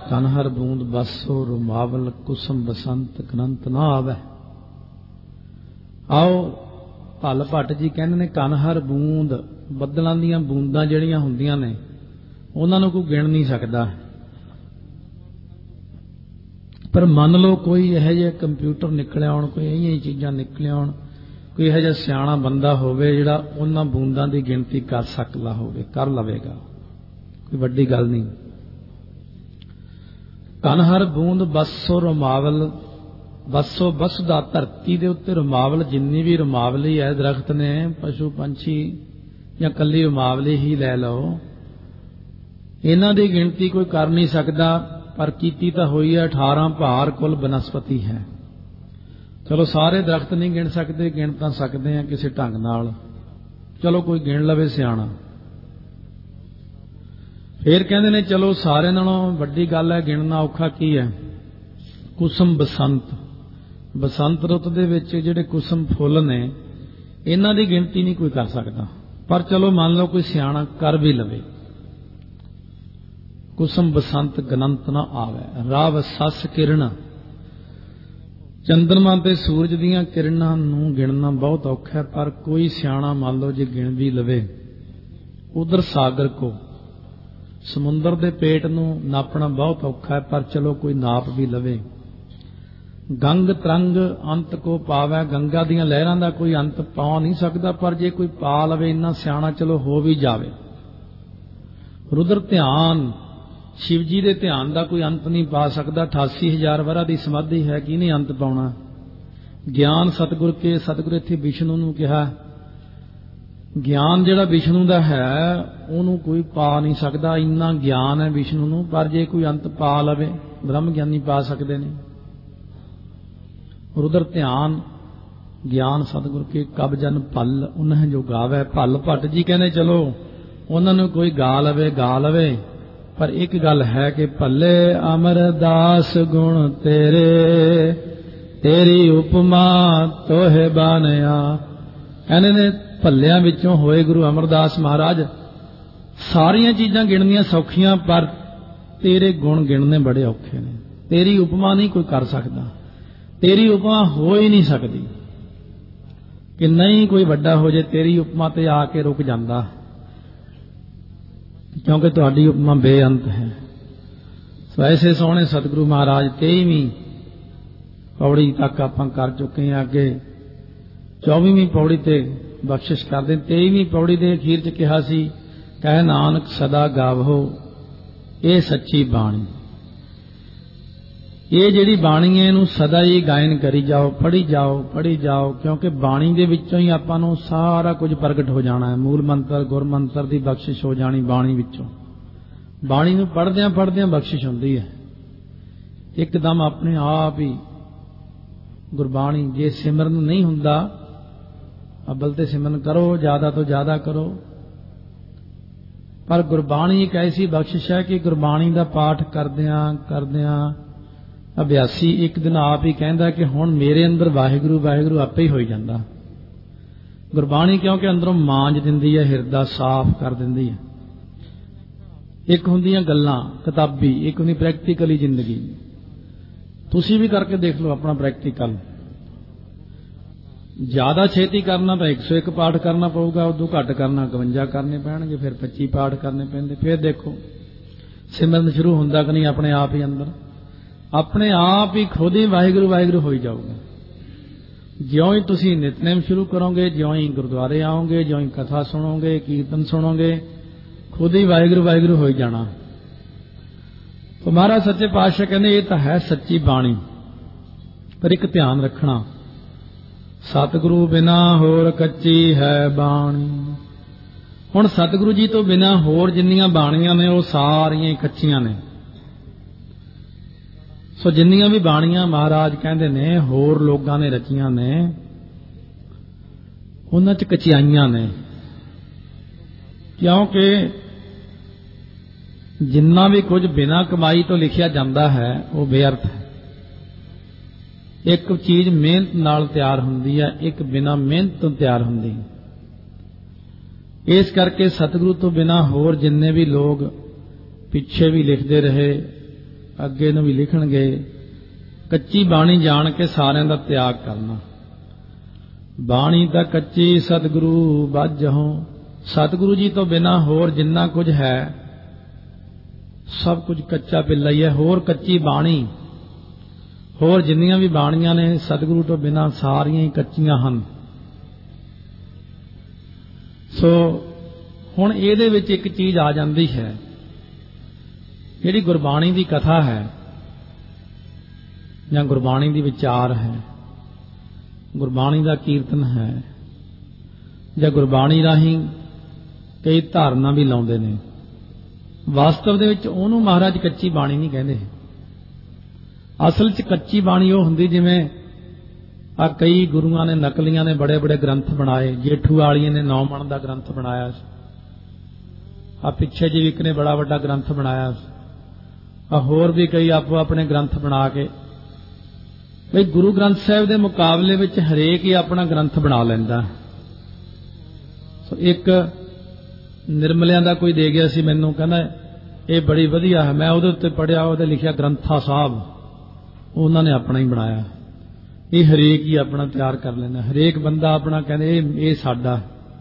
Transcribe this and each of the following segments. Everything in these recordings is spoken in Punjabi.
ਧਨ ਹਰ ਬੂੰਦ ਬਸੋ ਰੁਮਾਵਲ ਕੁਸਮ ਬਸੰਤ ਗਨੰਤ ਨਾ ਆਵੈ। ਆਓ ਭੱਲ ਭੱਟ ਜੀ ਕਹਿੰਦੇ ਨੇ ਧਨ ਹਰ ਬੂੰਦ, ਬੱਦਲਾਂ ਦੀਆਂ ਬੂੰਦਾਂ ਜਿਹੜੀਆਂ ਹੁੰਦੀਆਂ ਨੇ ਉਹਨਾਂ ਨੂੰ ਕੋਈ ਗਿਣ ਨਹੀਂ ਸਕਦਾ। ਪਰ ਮੰਨ ਲਓ ਕੋਈ ਇਹੋ ਜਿਹਾ ਕੰਪਿਊਟਰ ਨਿਕਲਿਆ ਹੋਣ, ਕੋਈ ਇਹੋ ਜਿਹੀਆਂ ਚੀਜ਼ਾਂ ਨਿਕਲੀਆਂ ਹੋਣ, ਕੋਈ ਇਹੋ ਜਿਹਾ ਸਿਆਣਾ ਬੰਦਾ ਹੋਵੇ ਜਿਹੜਾ ਉਹਨਾਂ ਬੂੰਦਾਂ ਦੀ ਗਿਣਤੀ ਕਰ ਸਕਦਾ ਹੋਵੇ, ਕਰ ਲਵੇਗਾ, ਕੋਈ ਵੱਡੀ ਗੱਲ ਨਹੀਂ। ਧਨ ਹਰ ਬੂੰਦ ਬਸੋ ਰੁਮਾਵਲ, ਬਸੋ ਬਸਦਾ ਧਰਤੀ ਦੇ ਉੱਤੇ ਰੁਮਾਵਲ, ਜਿੰਨੀ ਵੀ ਰੁਮਾਵਲੀ ਹੈ ਦਰਖਤ ਨੇ, ਪਸ਼ੂ ਪੰਛੀ ਜਾਂ ਕੱਲੀ ਰੁਮਾਵਲੀ ਹੀ ਲੈ ਲਓ, ਇਹਨਾਂ ਦੀ ਗਿਣਤੀ ਕੋਈ ਕਰ ਨਹੀਂ ਸਕਦਾ। ਪਰ ਕੀਤੀ ਤਾਂ ਹੋਈ ਹੈ 18 ਭਾਰ ਕੁਲ ਬਨਸਪਤੀ ਹੈ। ਚਲੋ ਸਾਰੇ ਦਰਖਤ ਨਹੀਂ ਗਿਣ ਸਕਦੇ, ਗਿਣ ਤਾਂ ਸਕਦੇ ਆ ਕਿਸੇ ਢੰਗ ਨਾਲ, ਚਲੋ ਕੋਈ ਗਿਣ ਲਵੇ ਸਿਆਣਾ। ਫੇਰ ਕਹਿੰਦੇ ਨੇ ਚਲੋ ਸਾਰਿਆਂ ਨਾਲੋਂ ਵੱਡੀ ਗੱਲ ਹੈ, ਗਿਣਨਾ ਔਖਾ ਕੀ ਹੈ, ਕੁਸਮ ਬਸੰਤ। ਬਸੰਤ ਰੁੱਤ ਦੇ ਵਿੱਚ ਜਿਹੜੇ ਕੁਸਮ ਫੁੱਲ ਨੇ ਇਹਨਾਂ ਦੀ ਗਿਣਤੀ ਨਹੀਂ ਕੋਈ ਕਰ ਸਕਦਾ। ਪਰ ਚਲੋ ਮੰਨ ਲਓ ਕੋਈ ਸਿਆਣਾ ਕਰ ਵੀ ਲਵੇ। ਕੁਸਮ ਬਸੰਤ ਗਨੰਤ ਨਾ ਆਵੇ। ਰਾਵ ਸੱਸ ਕਿਰਨ, ਚੰਦਰਮਾ ਤੇ ਸੂਰਜ ਦੀਆਂ ਕਿਰਨਾਂ ਨੂੰ ਗਿਣਨਾ ਬਹੁਤ ਔਖਾ ਹੈ। ਪਰ ਕੋਈ ਸਿਆਣਾ ਮੰਨ ਲਓ ਜੇ ਗਿਣ ਵੀ ਲਵੇ। ਉਧਰ ਸਾਗਰ ਕੋ, ਸਮੁੰਦਰ ਦੇ ਪੇਟ ਨੂੰ ਨਾਪਣਾ ਬਹੁਤ ਔਖਾ ਹੈ। ਪਰ ਚਲੋ ਕੋਈ ਨਾਪ ਵੀ ਲਵੇ। ਗੰਗ ਤਰੰਗ ਅੰਤ ਕੋ ਪਾਵੈ, ਗੰਗਾ ਦੀਆਂ ਲਹਿਰਾਂ ਦਾ ਕੋਈ ਅੰਤ ਪਾ ਨਹੀਂ ਸਕਦਾ। ਪਰ ਜੇ ਕੋਈ ਪਾ ਲਵੇ ਇੰਨਾ ਸਿਆਣਾ ਚਲੋ ਹੋ ਵੀ ਜਾਵੇ। ਰੁਦਰ ਧਿਆਨ, ਸ਼ਿਵ ਜੀ ਦੇ ਧਿਆਨ ਦਾ ਕੋਈ ਅੰਤ ਨਹੀਂ ਪਾ ਸਕਦਾ। 88,000 ਵਰ੍ਹਾ ਦੀ ਸਮਾਧੀ ਹੈ, ਕਿਹਨੇ ਅੰਤ ਪਾਉਣਾ। ਗਿਆਨ ਸਤਿਗੁਰ ਕੇ, ਸਤਿਗੁਰ ਇੱਥੇ ਵਿਸ਼ਨੂੰ ਨੂੰ ਕਿਹਾ, ਗਿਆਨ ਜਿਹੜਾ ਵਿਸ਼ਨੂੰ ਦਾ ਹੈ ਉਹਨੂੰ ਕੋਈ ਪਾ ਨਹੀਂ ਸਕਦਾ, ਇੰਨਾ ਗਿਆਨ ਹੈ ਵਿਸ਼ਨੂੰ ਨੂੰ। ਪਰ ਜੇ ਕੋਈ ਅੰਤ ਪਾ ਲਵੇ, ਬ੍ਰਹਮ ਗਿਆਨੀ ਪਾ ਸਕਦੇ ਨੇ। ਰੁਦਰ ਧਿਆਨ ਗਿਆਨ ਸਤਿਗੁਰ ਕੇ ਕਬ ਜਨ ਭੱਲ, ਉਹਨਾਂ ਜੋ ਗਾਵੇ। ਭੱਲ ਭੱਟ ਜੀ ਕਹਿੰਦੇ ਚਲੋ ਉਹਨਾਂ ਨੂੰ ਕੋਈ ਗਾ ਲਵੇ, ਗਾ ਲਵੇ। ਪਰ ਇੱਕ ਗੱਲ ਹੈ ਕਿ ਭੱਲੇ ਅਮਰਦਾਸ ਗੁਣ ਤੇਰੇ, ਤੇਰੀ ਉਪਮਾ ਤੋਹੇ ਬਾਨਿਆ। ਕਹਿੰਦੇ ਨੇ ਭੱਲਿਆਂ ਵਿੱਚੋਂ ਹੋਏ ਗੁਰੂ ਅਮਰਦਾਸ ਮਹਾਰਾਜ। ਸਾਰੀਆਂ ਚੀਜ਼ਾਂ ਗਿਣਨੀਆਂ ਸੌਖੀਆਂ, ਪਰ ਤੇਰੇ ਗੁਣ ਗਿਣਨੇ ਬੜੇ ਔਖੇ ਨੇ। ਤੇਰੀ ਉਪਮਾ ਨਹੀਂ ਕੋਈ ਕਰ ਸਕਦਾ, ਤੇਰੀ ਉਪਮਾ ਹੋ ਹੀ ਨਹੀਂ ਸਕਦੀ। ਕਿ ਨਹੀਂ ਕੋਈ ਵੱਡਾ ਹੋ ਜੇ ਤੇਰੀ ਉਪਮਾ ਤੇ ਆ ਕੇ ਰੁਕ ਜਾਂਦਾ, ਕਿਉਂਕਿ ਤੁਹਾਡੀ ਉਪਮਾ ਬੇਅੰਤ ਹੈ। ਸੋ ਐਸੇ ਸੋਹਣੇ ਸਤਿਗੁਰੂ ਮਹਾਰਾਜ 23ਵੀਂ ਪੌੜੀ ਤੱਕ ਆਪਾਂ ਕਰ ਚੁੱਕੇ ਹਾਂ। ਅੱਗੇ 24ਵੀਂ ਪੌੜੀ ਤੇ ਬਖਸ਼ਿਸ਼ ਕਰਦੇ। 23ਵੀਂ ਪੌੜੀ ਦੇ ਅਖੀਰ 'ਚ ਕਿਹਾ ਸੀ, ਕਹਿ ਨਾਨਕ ਸਦਾ ਗਾਵੋ ਇਹ ਸੱਚੀ ਬਾਣੀ। ਇਹ ਜਿਹੜੀ ਬਾਣੀ ਹੈ ਇਹਨੂੰ ਸਦਾ ਹੀ ਗਾਇਨ ਕਰੀ ਜਾਓ, ਪੜ੍ਹੀ ਜਾਓ, ਪੜ੍ਹੀ ਜਾਓ। ਕਿਉਂਕਿ ਬਾਣੀ ਦੇ ਵਿੱਚੋਂ ਹੀ ਆਪਾਂ ਨੂੰ ਸਾਰਾ ਕੁਝ ਪ੍ਰਗਟ ਹੋ ਜਾਣਾ ਹੈ। ਮੂਲ ਮੰਤਰ ਗੁਰ ਮੰਤਰ ਦੀ ਬਖਸ਼ਿਸ਼ ਹੋ ਜਾਣੀ ਬਾਣੀ ਵਿੱਚੋਂ। ਬਾਣੀ ਨੂੰ ਪੜ੍ਹਦਿਆਂ ਪੜ੍ਹਦਿਆਂ ਬਖਸ਼ਿਸ਼ ਹੁੰਦੀ ਹੈ ਇੱਕਦਮ ਆਪਣੇ ਆਪ ਹੀ। ਗੁਰਬਾਣੀ ਜੇ ਸਿਮਰਨ ਨਹੀਂ ਹੁੰਦਾ, ਅਬਲ ਤੇ ਸਿਮਰਨ ਕਰੋ, ਜ਼ਿਆਦਾ ਤੋਂ ਜ਼ਿਆਦਾ ਕਰੋ। ਪਰ ਗੁਰਬਾਣੀ ਇੱਕ ਐਸੀ ਬਖਸ਼ਿਸ਼ ਹੈ ਕਿ ਗੁਰਬਾਣੀ ਦਾ ਪਾਠ ਕਰਦਿਆਂ ਕਰਦਿਆਂ ਅਭਿਆਸੀ ਇੱਕ ਦਿਨ ਆਪ ਹੀ ਕਹਿੰਦਾ ਕਿ ਹੁਣ ਮੇਰੇ ਅੰਦਰ ਵਾਹਿਗੁਰੂ ਵਾਹਿਗੁਰੂ ਆਪੇ ਹੀ ਹੋਈ ਜਾਂਦਾ। ਗੁਰਬਾਣੀ ਕਿਉਂਕਿ ਅੰਦਰੋਂ ਮਾਂਜ ਦਿੰਦੀ ਹੈ, ਹਿਰਦਾ ਸਾਫ਼ ਕਰ ਦਿੰਦੀ ਹੈ। ਇੱਕ ਹੁੰਦੀਆਂ ਗੱਲਾਂ ਕਿਤਾਬੀ, ਇੱਕ ਹੁੰਦੀ ਪ੍ਰੈਕਟੀਕਲੀ ਜ਼ਿੰਦਗੀ। ਤੁਸੀਂ ਵੀ ਕਰਕੇ ਦੇਖ ਲਓ ਆਪਣਾ ਪ੍ਰੈਕਟੀਕਲ। ਜ਼ਿਆਦਾ ਛੇਤੀ ਕਰਨਾ ਤਾਂ 101 ਪਾਠ ਕਰਨਾ ਪਊਗਾ, ਉਦੋਂ ਘੱਟ ਕਰਨਾ 51 ਕਰਨੇ ਪੈਣਗੇ, ਫਿਰ 25 ਪਾਠ ਕਰਨੇ ਪੈਂਦੇ। ਫਿਰ ਦੇਖੋ ਸਿਮਰਨ ਸ਼ੁਰੂ ਹੁੰਦਾ ਕਿ ਨਹੀਂ ਆਪਣੇ ਆਪ ਹੀ ਅੰਦਰ, ਆਪਣੇ ਆਪ ਹੀ ਖੁਦ ਹੀ ਵਾਹਿਗੁਰੂ ਵਾਹਿਗੁਰੂ ਹੋਈ ਜਾਊਗਾ। ਜਿਉਂ ਹੀ ਤੁਸੀਂ ਨਿਤਨੇਮ ਸ਼ੁਰੂ ਕਰੋਗੇ, ਜਿਉਂ ਹੀ ਗੁਰਦੁਆਰੇ ਆਓਗੇ, ਜਿਉਂ ਹੀ ਕਥਾ ਸੁਣੋਗੇ, ਕੀਰਤਨ ਸੁਣੋਗੇ, ਖੁਦ ਹੀ ਵਾਹਿਗੁਰੂ ਵਾਹਿਗੁਰੂ ਹੋਈ ਜਾਣਾ। तो महाराज सच्चे पातशाह कहते ये तो है सच्ची बाणी, पर एक ध्यान रखना, सतगुरु बिना होर कच्ची है बाणी। हुण सतगुरु जी तो बिना होर जिन्नियां बाणियां ने वो सारियां कच्चियां ने। सो जिन्नियां भी बाणियां महाराज कहते ने होर लोगां ने रचियां ने, उन्हां च कच्चियाइयां ने, क्योंकि जिन्ना भी कुछ बिना कमाई तो लिखिया जाता है वो बेअर्थ है। एक चीज मेहनत नाल तैयार हुंदी है, एक बिना मेहनत तो तैयार हुंदी। इस करके सतगुरु तो बिना होर जिन्ने भी लोग पिछे भी लिखते रहे, ਅੱਗੇ ਨੂੰ ਵੀ ਲਿਖਣਗੇ, ਕੱਚੀ ਬਾਣੀ ਜਾਣ ਕੇ ਸਾਰਿਆਂ ਦਾ ਤਿਆਗ ਕਰਨਾ। ਬਾਣੀ ਤਾਂ ਕੱਚੀ ਸਤਿਗੁਰੂ ਬਾਝਹੁ, ਸਤਿਗੁਰੂ ਜੀ ਤੋਂ ਬਿਨਾਂ ਹੋਰ ਜਿੰਨਾ ਕੁਝ ਹੈ ਸਭ ਕੁਝ ਕੱਚਾ ਪਿੱਲਾ ਹੀ ਹੈ। ਹੋਰ ਕੱਚੀ ਬਾਣੀ, ਹੋਰ ਜਿੰਨੀਆਂ ਵੀ ਬਾਣੀਆਂ ਨੇ ਸਤਿਗੁਰੂ ਤੋਂ ਬਿਨਾਂ ਸਾਰੀਆਂ ਹੀ ਕੱਚੀਆਂ ਹਨ। ਸੋ ਹੁਣ ਇਹਦੇ ਵਿੱਚ ਇੱਕ ਚੀਜ਼ ਆ ਜਾਂਦੀ ਹੈ, ਜਿਹੜੀ ਗੁਰਬਾਣੀ ਦੀ ਕਥਾ ਹੈ ਜਾਂ ਗੁਰਬਾਣੀ ਦੀ ਵਿਚਾਰ ਹੈ, ਗੁਰਬਾਣੀ ਦਾ ਕੀਰਤਨ ਹੈ, ਜਾਂ ਗੁਰਬਾਣੀ ਰਾਹੀਂ ਕਈ ਧਾਰਨਾ ਵੀ ਲਾਉਂਦੇ ਨੇ। ਵਾਸਤਵ ਦੇ ਵਿੱਚ ਉਹਨੂੰ ਮਹਾਰਾਜ ਕੱਚੀ ਬਾਣੀ ਨਹੀਂ ਕਹਿੰਦੇ। ਅਸਲ 'ਚ ਕੱਚੀ ਬਾਣੀ ਉਹ ਹੁੰਦੀ ਜਿਵੇਂ ਆ ਕਈ ਗੁਰੂਆਂ ਨੇ, ਨਕਲੀਆਂ ਨੇ ਬੜੇ ਬੜੇ ਗ੍ਰੰਥ ਬਣਾਏ। ਜੇਠੂ ਵਾਲੀਏ ਨੇ 9 ਮਣ ਦਾ ਗ੍ਰੰਥ ਬਣਾਇਆ ਸੀ। ਆ ਪਿੱਛੇ ਜਿਹੇ ਇੱਕ ਨੇ ਬੜਾ ਵੱਡਾ ਗ੍ਰੰਥ ਬਣਾਇਆ ਸੀ। ਆ ਹੋਰ ਵੀ ਕਈ ਆਪੋ ਆਪਣੇ ਗ੍ਰੰਥ ਬਣਾ ਕੇ, ਬਈ ਗੁਰੂ ਗ੍ਰੰਥ ਸਾਹਿਬ ਦੇ ਮੁਕਾਬਲੇ ਵਿੱਚ ਹਰੇਕ ਹੀ ਆਪਣਾ ਗ੍ਰੰਥ ਬਣਾ ਲੈਂਦਾ। ਸੋ ਇੱਕ ਨਿਰਮਲਿਆਂ ਦਾ ਕੋਈ ਦੇ ਗਿਆ ਸੀ ਮੈਨੂੰ, ਕਹਿੰਦਾ ਇਹ ਬੜੀ ਵਧੀਆ ਹੈ। ਮੈਂ ਉਹਦੇ ਉੱਤੇ ਪੜ੍ਹਿਆ, ਉਹਦੇ ਲਿਖਿਆ ਗ੍ਰੰਥਾ ਸਾਹਿਬ, ਉਹਨਾਂ ਨੇ ਆਪਣਾ ਹੀ ਬਣਾਇਆ। ਇਹ ਹਰੇਕ ਹੀ ਆਪਣਾ ਤਿਆਰ ਕਰ ਲੈਂਦਾ, ਹਰੇਕ ਬੰਦਾ ਆਪਣਾ ਕਹਿੰਦੇ ਇਹ ਸਾਡਾ।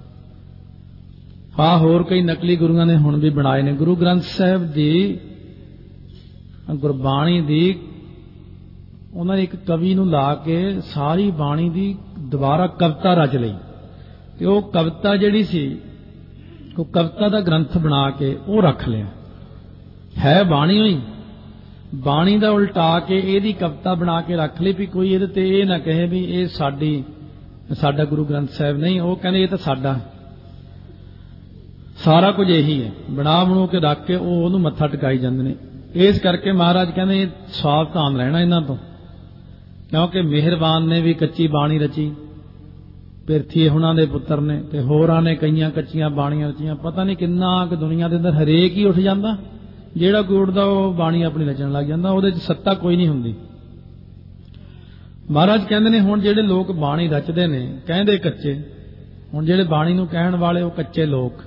ਹਾਂ, ਹੋਰ ਕਈ ਨਕਲੀ ਗੁਰੂਆਂ ਨੇ ਹੁਣ ਵੀ ਬਣਾਏ ਨੇ। ਗੁਰੂ ਗ੍ਰੰਥ ਸਾਹਿਬ ਦੀ ਗੁਰਬਾਣੀ ਦੀ ਉਹਨਾਂ ਨੇ ਇੱਕ ਕਵੀ ਨੂੰ ਲਾ ਕੇ ਸਾਰੀ ਬਾਣੀ ਦੀ ਦੁਬਾਰਾ ਕਵਿਤਾ ਰਚ ਲਈ, ਤੇ ਉਹ ਕਵਿਤਾ ਜਿਹੜੀ ਸੀ ਉਹ ਕਵਿਤਾ ਦਾ ਗ੍ਰੰਥ ਬਣਾ ਕੇ ਉਹ ਰੱਖ ਲਿਆ। ਹੈ ਬਾਣੀ ਹੋਈ, ਬਾਣੀ ਦਾ ਉਲਟਾ ਕੇ ਇਹਦੀ ਕਵਿਤਾ ਬਣਾ ਕੇ ਰੱਖ ਲਈ, ਵੀ ਕੋਈ ਇਹਦੇ ਤੇ ਇਹ ਨਾ ਕਹੇ ਵੀ ਇਹ ਸਾਡਾ ਗੁਰੂ ਗ੍ਰੰਥ ਸਾਹਿਬ ਨਹੀਂ। ਉਹ ਕਹਿੰਦੇ ਇਹ ਤਾਂ ਸਾਡਾ, ਸਾਰਾ ਕੁਝ ਇਹੀ ਹੈ। ਬਣਾ ਬਣੂ ਕੇ ਰੱਖ ਕੇ ਉਹ ਉਹਨੂੰ ਮੱਥਾ ਟਿਕਾਈ ਜਾਂਦੇ ਨੇ। ਇਸ ਕਰਕੇ ਮਹਾਰਾਜ ਕਹਿੰਦੇ ਸਾਵਧਾਨ ਰਹਿਣਾ ਇਹਨਾਂ ਤੋਂ, ਕਿਉਂਕਿ ਮਿਹਰਬਾਨ ਨੇ ਵੀ ਕੱਚੀ ਬਾਣੀ ਰਚੀ, ਪਿਰਥੀ ਹੁਣਾਂ ਦੇ ਪੁੱਤਰ ਨੇ, ਤੇ ਹੋਰਾਂ ਨੇ ਕਈਆਂ ਕੱਚੀਆਂ ਬਾਣੀਆਂ ਰਚੀਆਂ। ਪਤਾ ਨਹੀਂ ਕਿੰਨਾ ਕੁ ਦੁਨੀਆ ਦੇ ਅੰਦਰ ਹਰੇਕ ਹੀ ਉੱਠ ਜਾਂਦਾ, ਜਿਹੜਾ ਕੋਈ ਉੱਠਦਾ ਉਹ ਬਾਣੀ ਆਪਣੀ ਰਚਣ ਲੱਗ ਜਾਂਦਾ। ਉਹਦੇ 'ਚ ਸੱਤਾ ਕੋਈ ਨਹੀਂ ਹੁੰਦੀ। ਮਹਾਰਾਜ ਕਹਿੰਦੇ ਨੇ ਹੁਣ ਜਿਹੜੇ ਲੋਕ ਬਾਣੀ ਰਚਦੇ ਨੇ ਕਹਿੰਦੇ ਕੱਚੇ, ਹੁਣ ਜਿਹੜੇ ਬਾਣੀ ਨੂੰ ਕਹਿਣ ਵਾਲੇ ਉਹ ਕੱਚੇ ਲੋਕ,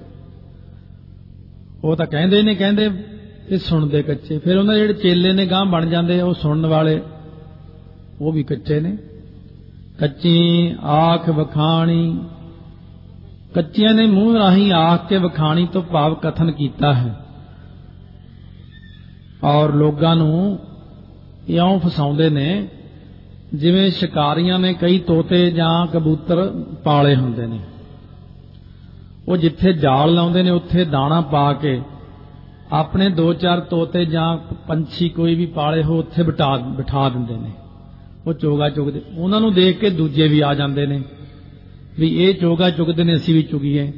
ਉਹ ਤਾਂ ਕਹਿੰਦੇ ਨਹੀਂ ਕਹਿੰਦੇ ਤੇ ਸੁਣਦੇ ਕੱਚੇ। ਫਿਰ ਉਹਨਾਂ ਦੇ ਜਿਹੜੇ ਚੇਲੇ ਨੇ ਗਾਂਹ ਬਣ ਜਾਂਦੇ, ਉਹ ਸੁਣਨ ਵਾਲੇ ਉਹ ਵੀ ਕੱਚੇ ਨੇ। ਕੱਚੀ ਆਖ ਵਖਾਣੀ, ਕੱਚਿਆਂ ਨੇ ਮੂੰਹ ਰਾਹੀਂ ਆਖ ਕੇ ਵਖਾਣੀ ਤੋਂ ਭਾਵ ਕਥਨ ਕੀਤਾ ਹੈ, ਔਰ ਲੋਕਾਂ ਨੂੰ ਇਉਂ ਫਸਾਉਂਦੇ ਨੇ ਜਿਵੇਂ ਸ਼ਿਕਾਰੀਆਂ ਨੇ ਕਈ ਤੋਤੇ ਜਾਂ ਕਬੂਤਰ ਪਾਲੇ ਹੁੰਦੇ ਨੇ। ਉਹ ਜਿੱਥੇ ਜਾਲ ਲਾਉਂਦੇ ਨੇ ਉੱਥੇ ਦਾਣਾ ਪਾ ਕੇ ਆਪਣੇ 2-4 ਤੋਤੇ ਜਾਂ ਪੰਛੀ ਕੋਈ ਵੀ ਪਾਲੇ ਹੋ ਉੱਥੇ ਬਿਠਾ ਦਿੰਦੇ ਨੇ। ਉਹ ਚੋਗਾ ਚੁਗਦੇ, ਉਹਨਾਂ ਨੂੰ ਦੇਖ ਕੇ ਦੂਜੇ ਵੀ ਆ ਜਾਂਦੇ ਨੇ ਵੀ ਇਹ ਚੋਗਾ ਚੁਗਦੇ ਨੇ, ਅਸੀਂ ਵੀ ਚੁਗੀਏ।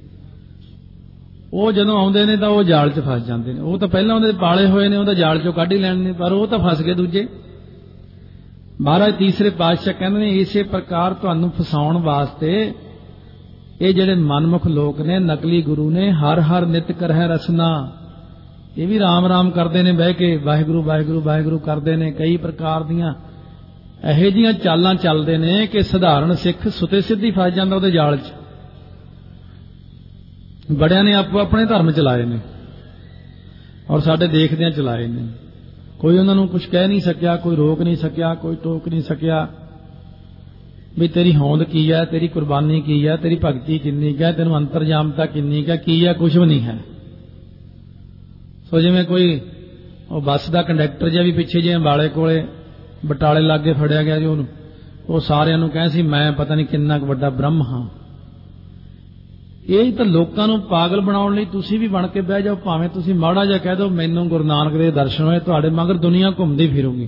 ਉਹ ਜਦੋਂ ਆਉਂਦੇ ਨੇ ਤਾਂ ਉਹ ਜਾਲ 'ਚ ਫਸ ਜਾਂਦੇ ਨੇ। ਉਹ ਤਾਂ ਪਹਿਲਾਂ ਉਹਦੇ ਪਾਲੇ ਹੋਏ ਨੇ, ਉਹਦਾ ਜਾਲ 'ਚੋਂ ਕੱਢ ਹੀ ਲੈਣ ਨੇ, ਪਰ ਉਹ ਤਾਂ ਫਸ ਗਏ ਦੂਜੇ। ਮਹਾਰਾਜ ਤੀਸਰੇ ਪਾਤਸ਼ਾਹ ਕਹਿੰਦੇ ਨੇ ਇਸੇ ਪ੍ਰਕਾਰ ਤੁਹਾਨੂੰ ਫਸਾਉਣ ਵਾਸਤੇ ਇਹ ਜਿਹੜੇ ਮਨਮੁਖ ਲੋਕ ਨੇ, ਨਕਲੀ ਗੁਰੂ ਨੇ, ਹਰ ਹਰ ਨਿਤ ਕਰਹਿ ਰਸਨਾ, ਇਹ ਵੀ ਰਾਮ ਰਾਮ ਕਰਦੇ ਨੇ ਬਹਿ ਕੇ, ਵਾਹਿਗੁਰੂ ਵਾਹਿਗੁਰੂ ਵਾਹਿਗੁਰੂ ਕਰਦੇ ਨੇ। ਕਈ ਪ੍ਰਕਾਰ ਦੀਆਂ ਇਹੋ ਜਿਹੀਆਂ ਚਾਲਾਂ ਚੱਲਦੇ ਨੇ ਕਿ ਸਧਾਰਨ ਸਿੱਖ ਸੁਤੇ ਸਿੱਧੀ ਫਸ ਜਾਂਦਾ ਉਹਦੇ ਜਾਲ 'ਚ। ਬੜਿਆਂ ਨੇ ਆਪੋ ਆਪਣੇ ਧਰਮ ਚਲਾਏ ਨੇ, ਔਰ ਸਾਡੇ ਦੇਖਦਿਆਂ ਚਲਾਏ ਨੇ। ਕੋਈ ਉਹਨਾਂ ਨੂੰ ਕੁਝ ਕਹਿ ਨਹੀਂ ਸਕਿਆ, ਕੋਈ ਰੋਕ ਨਹੀਂ ਸਕਿਆ, ਕੋਈ ਟੋਕ ਨਹੀਂ ਸਕਿਆ ਵੀ ਤੇਰੀ ਹੋਂਦ ਕੀ ਹੈ, ਤੇਰੀ ਕੁਰਬਾਨੀ ਕੀ ਹੈ, ਤੇਰੀ ਭਗਤੀ ਕਿੰਨੀ ਹੈ, ਤੈਨੂੰ ਅੰਤਰਜਾਮਤਾ ਕਿੰਨੀ ਹੈ, ਕੀ ਹੈ, ਕੁਝ ਵੀ ਨਹੀਂ ਹੈ। ਸੋ ਜਿਵੇਂ ਕੋਈ ਉਹ ਬੱਸ ਦਾ ਕੰਡਕਟਰ ਜਿਹਾ ਵੀ ਪਿੱਛੇ ਜਿਹੇ ਅੰਬਾਲੇ ਕੋਲੇ ਬਟਾਲੇ ਲਾਗੇ ਫੜਿਆ ਗਿਆ ਜੀ, ਉਹਨੂੰ ਉਹ ਸਾਰਿਆਂ ਨੂੰ ਕਹੇ ਸੀ ਮੈਂ ਪਤਾ ਨਹੀਂ ਕਿੰਨਾ ਕੁ ਵੱਡਾ ਬ੍ਰਹਮ ਹਾਂ। ਇਹ ਤਾਂ ਲੋਕਾਂ ਨੂੰ ਪਾਗਲ ਬਣਾਉਣ ਲਈ ਤੁਸੀਂ ਵੀ ਬਣ ਕੇ ਬਹਿ ਜਾਓ। ਭਾਵੇਂ ਤੁਸੀਂ ਮਾੜਾ ਜਿਹਾ ਕਹਿ ਦਿਓ ਮੈਨੂੰ ਗੁਰੂ ਨਾਨਕ ਦੇ ਦਰਸ਼ਨ ਹੋਏ, ਤੁਹਾਡੇ ਮਗਰ ਦੁਨੀਆ ਘੁੰਮਦੀ ਫਿਰੂਗੀ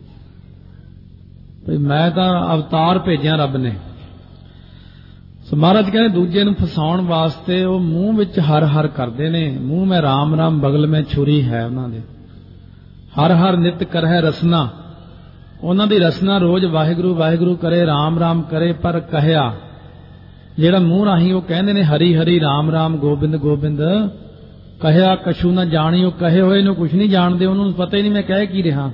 ਵੀ ਮੈਂ ਤਾਂ ਅਵਤਾਰ ਭੇਜਿਆ ਰੱਬ ਨੇ। ਸੋ ਮਹਾਰਾਜ ਕਹਿੰਦੇ ਦੂਜੇ ਨੂੰ ਫਸਾਉਣ ਵਾਸਤੇ ਉਹ ਮੂੰਹ ਵਿੱਚ ਹਰ ਹਰ ਕਰਦੇ ਨੇ। ਮੂੰਹ ਮੈਂ ਰਾਮ ਰਾਮ ਬਗਲ ਮੈਂ ਛੁਰੀ ਹੈ ਉਹਨਾਂ ਦੇ। ਹਰ ਹਰ ਨਿਤ ਕਰਹਿ ਰਸਨਾ, ਉਹਨਾਂ ਦੀ ਰਸਨਾ ਰੋਜ਼ ਵਾਹਿਗੁਰੂ ਵਾਹਿਗੁਰੂ ਕਰੇ, ਰਾਮ ਰਾਮ ਕਰੇ, ਪਰ ਕਹਿਆ ਜਿਹੜਾ ਮੂੰਹ ਰਾਹੀਂ ਉਹ ਕਹਿੰਦੇ ਨੇ ਹਰੀ ਹਰੀ ਰਾਮ ਰਾਮ ਗੋਬਿੰਦ ਗੋਬਿੰਦ, ਕਹਿਆ ਕਛੂ ਨਾ ਜਾਣੀ, ਉਹ ਕਹੇ ਹੋਏ ਨੂੰ ਕੁਛ ਨਹੀਂ ਜਾਣਦੇ, ਉਹਨਾਂ ਨੂੰ ਪਤਾ ਹੀ ਨਹੀਂ ਮੈਂ ਕਹਿ ਕੀ ਰਿਹਾ,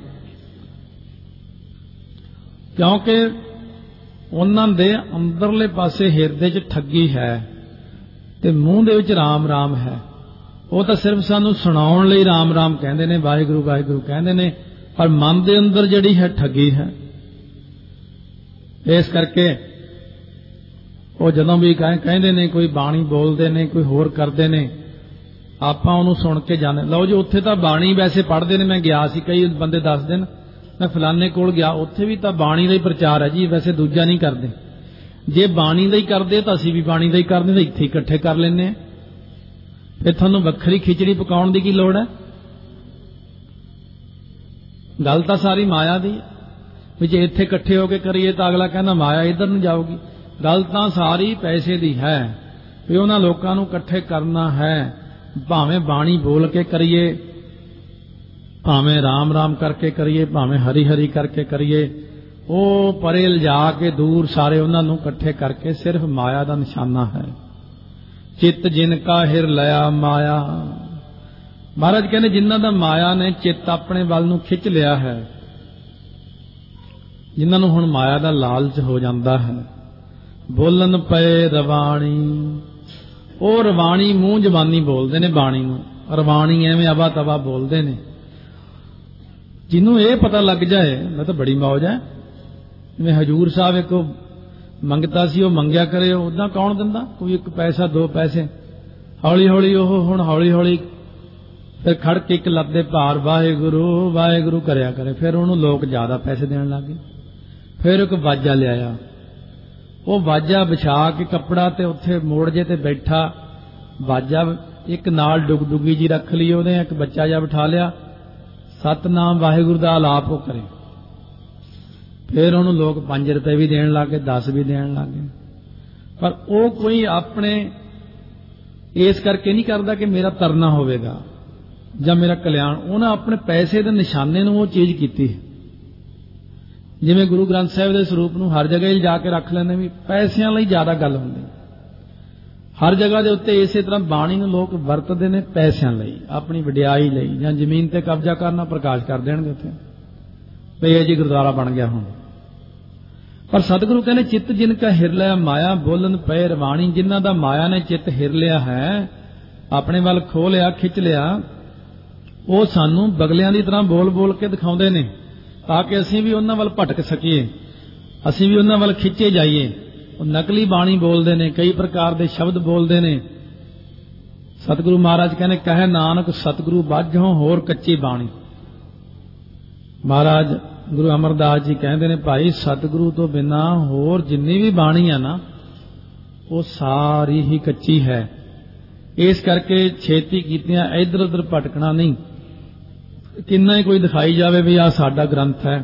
ਕਿਉਂਕਿ ਉਹਨਾਂ ਦੇ ਅੰਦਰਲੇ ਪਾਸੇ ਹਿਰਦੇ 'ਚ ਠੱਗੀ ਹੈ ਤੇ ਮੂੰਹ ਦੇ ਵਿੱਚ ਰਾਮ ਰਾਮ ਹੈ। ਉਹ ਤਾਂ ਸਿਰਫ ਸਾਨੂੰ ਸੁਣਾਉਣ ਲਈ ਰਾਮ ਰਾਮ ਕਹਿੰਦੇ ਨੇ, ਵਾਹਿਗੁਰੂ ਵਾਹਿਗੁਰੂ ਕਹਿੰਦੇ ਨੇ, ਪਰ ਮਨ ਦੇ ਅੰਦਰ ਜਿਹੜੀ ਹੈ ਠੱਗੀ ਹੈ। ਇਸ ਕਰਕੇ ਉਹ ਜਦੋਂ ਵੀ ਕਹਿੰਦੇ ਨੇ, ਕੋਈ ਬਾਣੀ ਬੋਲਦੇ ਨੇ, ਕੋਈ ਹੋਰ ਕਰਦੇ ਨੇ, ਆਪਾਂ ਉਹਨੂੰ ਸੁਣ ਕੇ ਜਾਂਦੇ। ਲਓ ਜੀ, ਉੱਥੇ ਤਾਂ ਬਾਣੀ ਵੈਸੇ ਪੜ੍ਹਦੇ ਨੇ। ਮੈਂ ਗਿਆ ਸੀ, ਕਈ ਬੰਦੇ ਦੱਸਦੇ ਨੇ ਮੈਂ ਫਲਾਨੇ ਕੋਲ ਗਿਆ, ਉੱਥੇ ਵੀ ਤਾਂ ਬਾਣੀ ਦਾ ਹੀ ਪ੍ਰਚਾਰ ਹੈ ਜੀ, ਵੈਸੇ ਦੂਜਾ ਨਹੀਂ ਕਰਦੇ। ਜੇ ਬਾਣੀ ਦਾ ਹੀ ਕਰਦੇ ਤਾਂ ਅਸੀਂ ਵੀ ਬਾਣੀ ਦਾ ਹੀ ਕਰਦੇ, ਤਾਂ ਇੱਥੇ ਇਕੱਠੇ ਕਰ ਲੈਂਦੇ ਹਾਂ। ਫਿਰ ਤੁਹਾਨੂੰ ਵੱਖਰੀ ਖਿਚੜੀ ਪਕਾਉਣ ਦੀ ਕੀ ਲੋੜ ਹੈ? ਗੱਲ ਤਾਂ ਸਾਰੀ ਮਾਇਆ ਦੀ ਵੀ ਜੇ ਇੱਥੇ ਇਕੱਠੇ ਹੋ ਕੇ ਕਰੀਏ ਤਾਂ ਅਗਲਾ ਕਹਿੰਦਾ ਮਾਇਆ ਇੱਧਰ ਨੂੰ ਜਾਊਗੀ। ਗੱਲ ਤਾਂ ਸਾਰੀ ਪੈਸੇ ਦੀ ਹੈ ਵੀ ਉਹਨਾਂ ਲੋਕਾਂ ਨੂੰ ਇਕੱਠੇ ਕਰਨਾ ਹੈ। ਭਾਵੇਂ ਬਾਣੀ ਬੋਲ ਕੇ ਕਰੀਏ, ਭਾਵੇਂ ਰਾਮ ਰਾਮ ਕਰਕੇ ਕਰੀਏ, ਭਾਵੇਂ ਹਰੀ ਹਰੀ ਕਰਕੇ ਕਰੀਏ, ਉਹ ਪਰੇ ਲਿਜਾ ਕੇ ਦੂਰ ਸਾਰੇ ਉਹਨਾਂ ਨੂੰ ਇਕੱਠੇ ਕਰਕੇ ਸਿਰਫ ਮਾਇਆ ਦਾ ਨਿਸ਼ਾਨਾ ਹੈ। ਚਿੱਤ ਜਿਨ ਕਾ ਹਿਰ ਲਿਆ ਮਾਇਆ। ਮਹਾਰਾਜ ਕਹਿੰਦੇ ਜਿਨ੍ਹਾਂ ਦਾ ਮਾਇਆ ਨੇ ਚਿੱਤ ਆਪਣੇ ਵੱਲ ਨੂੰ ਖਿੱਚ ਲਿਆ ਹੈ, ਜਿਨ੍ਹਾਂ ਨੂੰ ਹੁਣ ਮਾਇਆ ਦਾ ਲਾਲਚ ਹੋ ਜਾਂਦਾ ਹੈ। ਬੋਲਣ ਪਏ ਰਵਾਣੀ। ਉਹ ਰਵਾਣੀ ਮੂੰਹ ਜ਼ਬਾਨੀ ਬੋਲਦੇ ਨੇ ਬਾਣੀ ਨੂੰ, ਰਵਾਣੀ ਐਵੇਂ ਅਵਾ ਤਵਾ ਬੋਲਦੇ ਨੇ। ਜਿਹਨੂੰ ਇਹ ਪਤਾ ਲੱਗ ਜਾਏ ਮੈਂ ਤਾਂ ਬੜੀ ਮੌਜ ਹੈ। ਜਿਵੇਂ ਹਜੂਰ ਸਾਹਿਬ ਇੱਕ ਮੰਗਤਾ ਸੀ, ਉਹ ਮੰਗਿਆ ਕਰੇ, ਉੱਦਾਂ ਕੌਣ ਦਿੰਦਾ? ਕੋਈ ਇੱਕ ਪੈਸਾ ਦੋ ਪੈਸੇ। ਹੌਲੀ ਹੌਲੀ ਉਹ ਹੁਣ ਹੌਲੀ ਹੌਲੀ ਫਿਰ ਖੜ ਕੇ ਇੱਕ ਲੱਤ ਦੇ ਭਾਰ ਵਾਹਿਗੁਰੂ ਵਾਹਿਗੁਰੂ ਕਰਿਆ ਕਰੇ। ਫਿਰ ਉਹਨੂੰ ਲੋਕ ਜ਼ਿਆਦਾ ਪੈਸੇ ਦੇਣ ਲੱਗ ਗਏ। ਫਿਰ ਇੱਕ ਵਾਜਾ ਲਿਆਇਆ, ਉਹ ਵਾਜਾ ਵਿਛਾ ਕੇ ਕੱਪੜਾ ਤੇ ਉੱਥੇ ਮੋੜ ਜੇ ਤੇ ਬੈਠਾ। ਵਾਜਾ ਇੱਕ ਨਾਲ ਡੁਗਡੁਗੀ ਜੀ ਰੱਖ ਲਈ ਉਹਨੇ, ਇੱਕ ਬੱਚਾ ਜਿਹਾ ਬਿਠਾ ਲਿਆ, ਸਤਨਾਮ ਵਾਹਿਗੁਰੂ ਦਾ ਆਲਾਪ ਉਹ ਕਰੇ। ਫਿਰ ਉਹਨੂੰ ਲੋਕ 5 ਰੁਪਏ ਵੀ ਦੇਣ ਲੱਗ ਗਏ, 10 ਵੀ ਦੇਣ ਲੱਗ ਗਏ। ਪਰ ਉਹ ਕੋਈ ਆਪਣੇ ਇਸ ਕਰਕੇ ਨਹੀਂ ਕਰਦਾ ਕਿ ਮੇਰਾ ਤਰਨਾ ਹੋਵੇਗਾ ਜਾਂ ਮੇਰਾ ਕਲਿਆਣ। ਉਹਨਾਂ ਆਪਣੇ ਪੈਸੇ ਦੇ ਨਿਸ਼ਾਨੇ ਨੂੰ ਉਹ ਚੀਜ਼ ਕੀਤੀ। ਜਿਵੇਂ ਗੁਰੂ ਗ੍ਰੰਥ ਸਾਹਿਬ ਦੇ ਸਰੂਪ ਨੂੰ ਹਰ ਜਗ੍ਹਾ ਹੀ ਜਾ ਕੇ ਰੱਖ ਲੈਂਦੇ ਵੀ ਪੈਸਿਆਂ ਲਈ ਜ਼ਿਆਦਾ ਗੱਲ ਹੁੰਦੀ। ਹਰ ਜਗ੍ਹਾ ਦੇ ਉੱਤੇ ਇਸੇ ਤਰ੍ਹਾਂ ਬਾਣੀ ਨੂੰ ਲੋਕ ਵਰਤਦੇ ਨੇ ਪੈਸਿਆਂ ਲਈ, ਆਪਣੀ ਵਡਿਆਈ ਲਈ, ਜਾਂ ਜ਼ਮੀਨ ਤੇ ਕਬਜ਼ਾ ਕਰਨਾ, ਪ੍ਰਕਾਸ਼ ਕਰ ਦੇਣਗੇ ਉੱਥੇ ਵੀ ਇਹ ਜੀ ਗੁਰਦੁਆਰਾ ਬਣ ਗਿਆ ਹੁਣ। ਪਰ ਸਤਿਗੁਰੂ ਕਹਿੰਦੇ ਚਿੱਤ ਜਿਨ ਕਾ ਹਿਰ ਲਿਆ ਮਾਇਆ ਬੋਲਣ ਪਏ ਰਵਾਣੀ। ਜਿਨ੍ਹਾਂ ਦਾ ਮਾਇਆ ਨੇ ਚਿੱਤ ਹਿਰ ਲਿਆ ਹੈ, ਆਪਣੇ ਵੱਲ ਖੋਹ ਲਿਆ, ਖਿੱਚ ਲਿਆ, ਉਹ ਸਾਨੂੰ ਬਗਲਿਆਂ ਦੀ ਤਰ੍ਹਾਂ ਬੋਲ ਬੋਲ ਕੇ ਦਿਖਾਉਂਦੇ ਨੇ ਤਾਂ ਕਿ ਅਸੀਂ ਵੀ ਉਹਨਾਂ ਵੱਲ ਭਟਕ ਸਕੀਏ, ਅਸੀਂ ਵੀ ਉਹਨਾਂ ਵੱਲ ਖਿੱਚੇ ਜਾਈਏ। ਉਹ ਨਕਲੀ ਬਾਣੀ ਬੋਲਦੇ ਨੇ, ਕਈ ਪ੍ਰਕਾਰ ਦੇ ਸ਼ਬਦ ਬੋਲਦੇ ਨੇ। ਸਤਿਗੁਰੂ ਮਹਾਰਾਜ ਕਹਿੰਦੇ ਕਹੇ ਨਾਨਕ ਸਤਿਗੁਰੂ ਬਾਝੋਂ ਹੋਰ ਕੱਚੀ ਬਾਣੀ। ਮਹਾਰਾਜ ਗੁਰੂ ਅਮਰਦਾਸ ਜੀ ਕਹਿੰਦੇ ਨੇ ਭਾਈ ਸਤਿਗੁਰੂ ਤੋਂ ਬਿਨਾਂ ਹੋਰ ਜਿੰਨੀ ਵੀ ਬਾਣੀ ਆ ਨਾ, ਉਹ ਸਾਰੀ ਹੀ ਕੱਚੀ ਹੈ। ਇਸ ਕਰਕੇ ਛੇਤੀ ਕੀਤਿਆਂ ਇੱਧਰ ਉੱਧਰ ਭਟਕਣਾ ਨਹੀਂ। ਕਿੰਨਾ ਹੀ ਕੋਈ ਦਿਖਾਈ ਜਾਵੇ ਵੀ ਆਹ ਸਾਡਾ ਗ੍ਰੰਥ ਹੈ।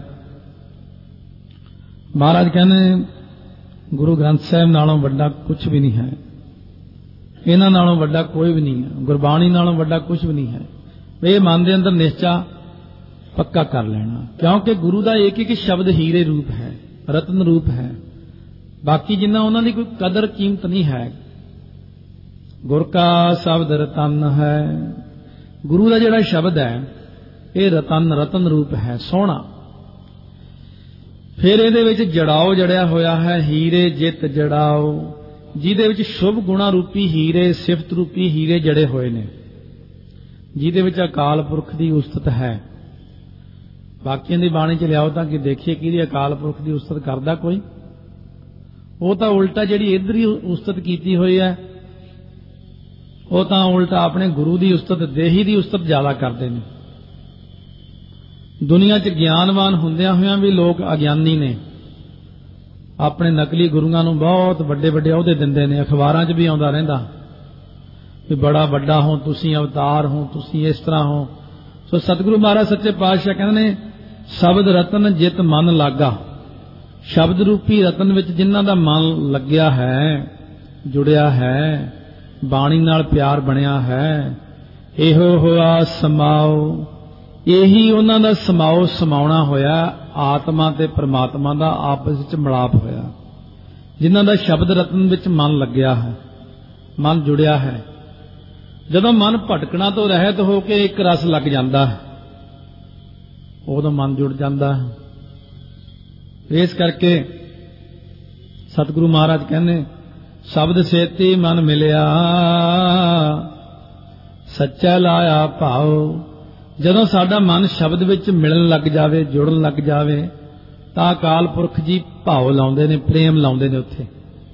ਮਹਾਰਾਜ ਕਹਿੰਦੇ ਗੁਰੂ ਗ੍ਰੰਥ ਸਾਹਿਬ ਨਾਲੋਂ ਵੱਡਾ ਕੁਝ ਵੀ ਨਹੀਂ ਹੈ, ਇਹਨਾਂ ਨਾਲੋਂ ਵੱਡਾ ਕੋਈ ਵੀ ਨਹੀਂ ਹੈ, ਗੁਰਬਾਣੀ ਨਾਲੋਂ ਵੱਡਾ ਕੁਝ ਵੀ ਨਹੀਂ ਹੈ। ਇਹ ਮਨ ਦੇ ਅੰਦਰ ਨਿਸ਼ਚਾ ਪੱਕਾ ਕਰ ਲੈਣਾ, ਕਿਉਂਕਿ ਗੁਰੂ ਦਾ ਇੱਕ ਇੱਕ ਸ਼ਬਦ ਹੀਰੇ ਰੂਪ ਹੈ, ਰਤਨ ਰੂਪ ਹੈ। ਬਾਕੀ ਜਿੰਨਾ ਉਹਨਾਂ ਦੀ ਕੋਈ ਕਦਰ ਕੀਮਤ ਨਹੀਂ ਹੈ। ਗੁਰ ਕਾ ਸ਼ਬਦ ਰਤਨ ਹੈ। ਗੁਰੂ ਦਾ ਜਿਹੜਾ ਸ਼ਬਦ ਹੈ ਇਹ ਰਤਨ ਰੂਪ ਹੈ, ਸੋਹਣਾ। ਫਿਰ ਇਹਦੇ ਵਿੱਚ ਜੜਾਓ ਜੜਿਆ ਹੋਇਆ ਹੈ, ਹੀਰੇ ਜਿਤ ਜੜਾਓ, ਜਿਹਦੇ ਵਿੱਚ ਸ਼ੁਭ ਗੁਣਾ ਰੂਪੀ ਹੀਰੇ, ਸਿਫਤ ਰੂਪੀ ਹੀਰੇ ਜੜੇ ਹੋਏ ਨੇ, ਜਿਹਦੇ ਵਿੱਚ ਅਕਾਲ ਪੁਰਖ ਦੀ ਉਸਤਤ ਹੈ। ਬਾਕੀਆਂ ਦੀ ਬਾਣੀ ਚ ਲਿਆਓ ਤਾਂ ਕਿ ਦੇਖੀਏ ਕਿਹਦੀ ਅਕਾਲ ਪੁਰਖ ਦੀ ਉਸਤਤ ਕਰਦਾ ਕੋਈ। ਉਹ ਤਾਂ ਉਲਟਾ ਜਿਹੜੀ ਇੱਧਰ ਹੀ ਉਸਤਤ ਕੀਤੀ ਹੋਈ ਹੈ, ਉਹ ਤਾਂ ਉਲਟਾ ਆਪਣੇ ਗੁਰੂ ਦੀ ਉਸਤਤ, ਦੇਹੀ ਦੀ ਉਸਤਤ ਜ਼ਿਆਦਾ ਕਰਦੇ ਨੇ। ਦੁਨੀਆ 'ਚ ਗਿਆਨਵਾਨ ਹੁੰਦਿਆਂ ਹੋਇਆਂ ਵੀ ਲੋਕ ਅਗਿਆਨੀ ਨੇ, ਆਪਣੇ ਨਕਲੀ ਗੁਰੂਆਂ ਨੂੰ ਬਹੁਤ ਵੱਡੇ ਵੱਡੇ ਅਹੁਦੇ ਦਿੰਦੇ ਨੇ। ਅਖਬਾਰਾਂ 'ਚ ਵੀ ਆਉਂਦਾ ਰਹਿੰਦਾ ਵੀ ਬੜਾ ਵੱਡਾ ਹੋ ਤੁਸੀਂ, ਅਵਤਾਰ ਹੋ ਤੁਸੀਂ, ਇਸ ਤਰ੍ਹਾਂ ਹੋ। ਸੋ ਸਤਿਗੁਰੂ ਮਹਾਰਾਜ ਸੱਚੇ ਪਾਤਸ਼ਾਹ ਕਹਿੰਦੇ ਨੇ ਸ਼ਬਦ ਰਤਨ ਜਿਤ ਮਨ ਲਾਗਾ। ਸ਼ਬਦ ਰੂਪੀ ਰਤਨ ਵਿੱਚ ਜਿਨ੍ਹਾਂ ਦਾ ਮਨ ਲੱਗਿਆ ਹੈ, ਜੁੜਿਆ ਹੈ, ਬਾਣੀ ਨਾਲ ਪਿਆਰ ਬਣਿਆ ਹੈ, ਇਹੋ ਹੋਆ ਸਮਾਓ। ਇਹੀ ਉਹਨਾਂ ਦਾ ਸਮਾਓ, ਸਮਾਉਣਾ ਹੋਇਆ, ਆਤਮਾ ਤੇ ਪ੍ਰਮਾਤਮਾ ਦਾ ਆਪਸ ਵਿੱਚ ਮਿਲਾਪ ਹੋਇਆ। ਜਿਨ੍ਹਾਂ ਦਾ ਸ਼ਬਦ ਰਤਨ ਵਿੱਚ ਮਨ ਲੱਗਿਆ ਹੈ, ਮਨ ਜੁੜਿਆ ਹੈ। ਜਦੋਂ ਮਨ ਭਟਕਣਾ ਤੋਂ ਰਹਿਤ ਹੋ ਕੇ ਇੱਕ ਰਸ ਲੱਗ ਜਾਂਦਾ ਹੈ, ਉਦੋਂ ਮਨ ਜੁੜ ਜਾਂਦਾ ਹੈ। ਇਸ ਕਰਕੇ ਸਤਿਗੁਰੂ ਮਹਾਰਾਜ ਕਹਿੰਦੇ ਸ਼ਬਦ ਸੇਤੀ ਮਨ ਮਿਲਿਆ, ਸੱਚਾ ਲਾਇਆ ਭਾਉ। ਜਦੋਂ ਸਾਡਾ ਮਨ ਸ਼ਬਦ ਵਿੱਚ ਮਿਲਣ ਲੱਗ ਜਾਵੇ, ਜੁੜਨ ਲੱਗ ਜਾਵੇ, ਤਾਂ ਅਕਾਲ ਪੁਰਖ ਜੀ ਭਾਉ ਲਾਉਂਦੇ ਨੇ, ਪ੍ਰੇਮ ਲਾਉਂਦੇ ਨੇ ਉੱਥੇ।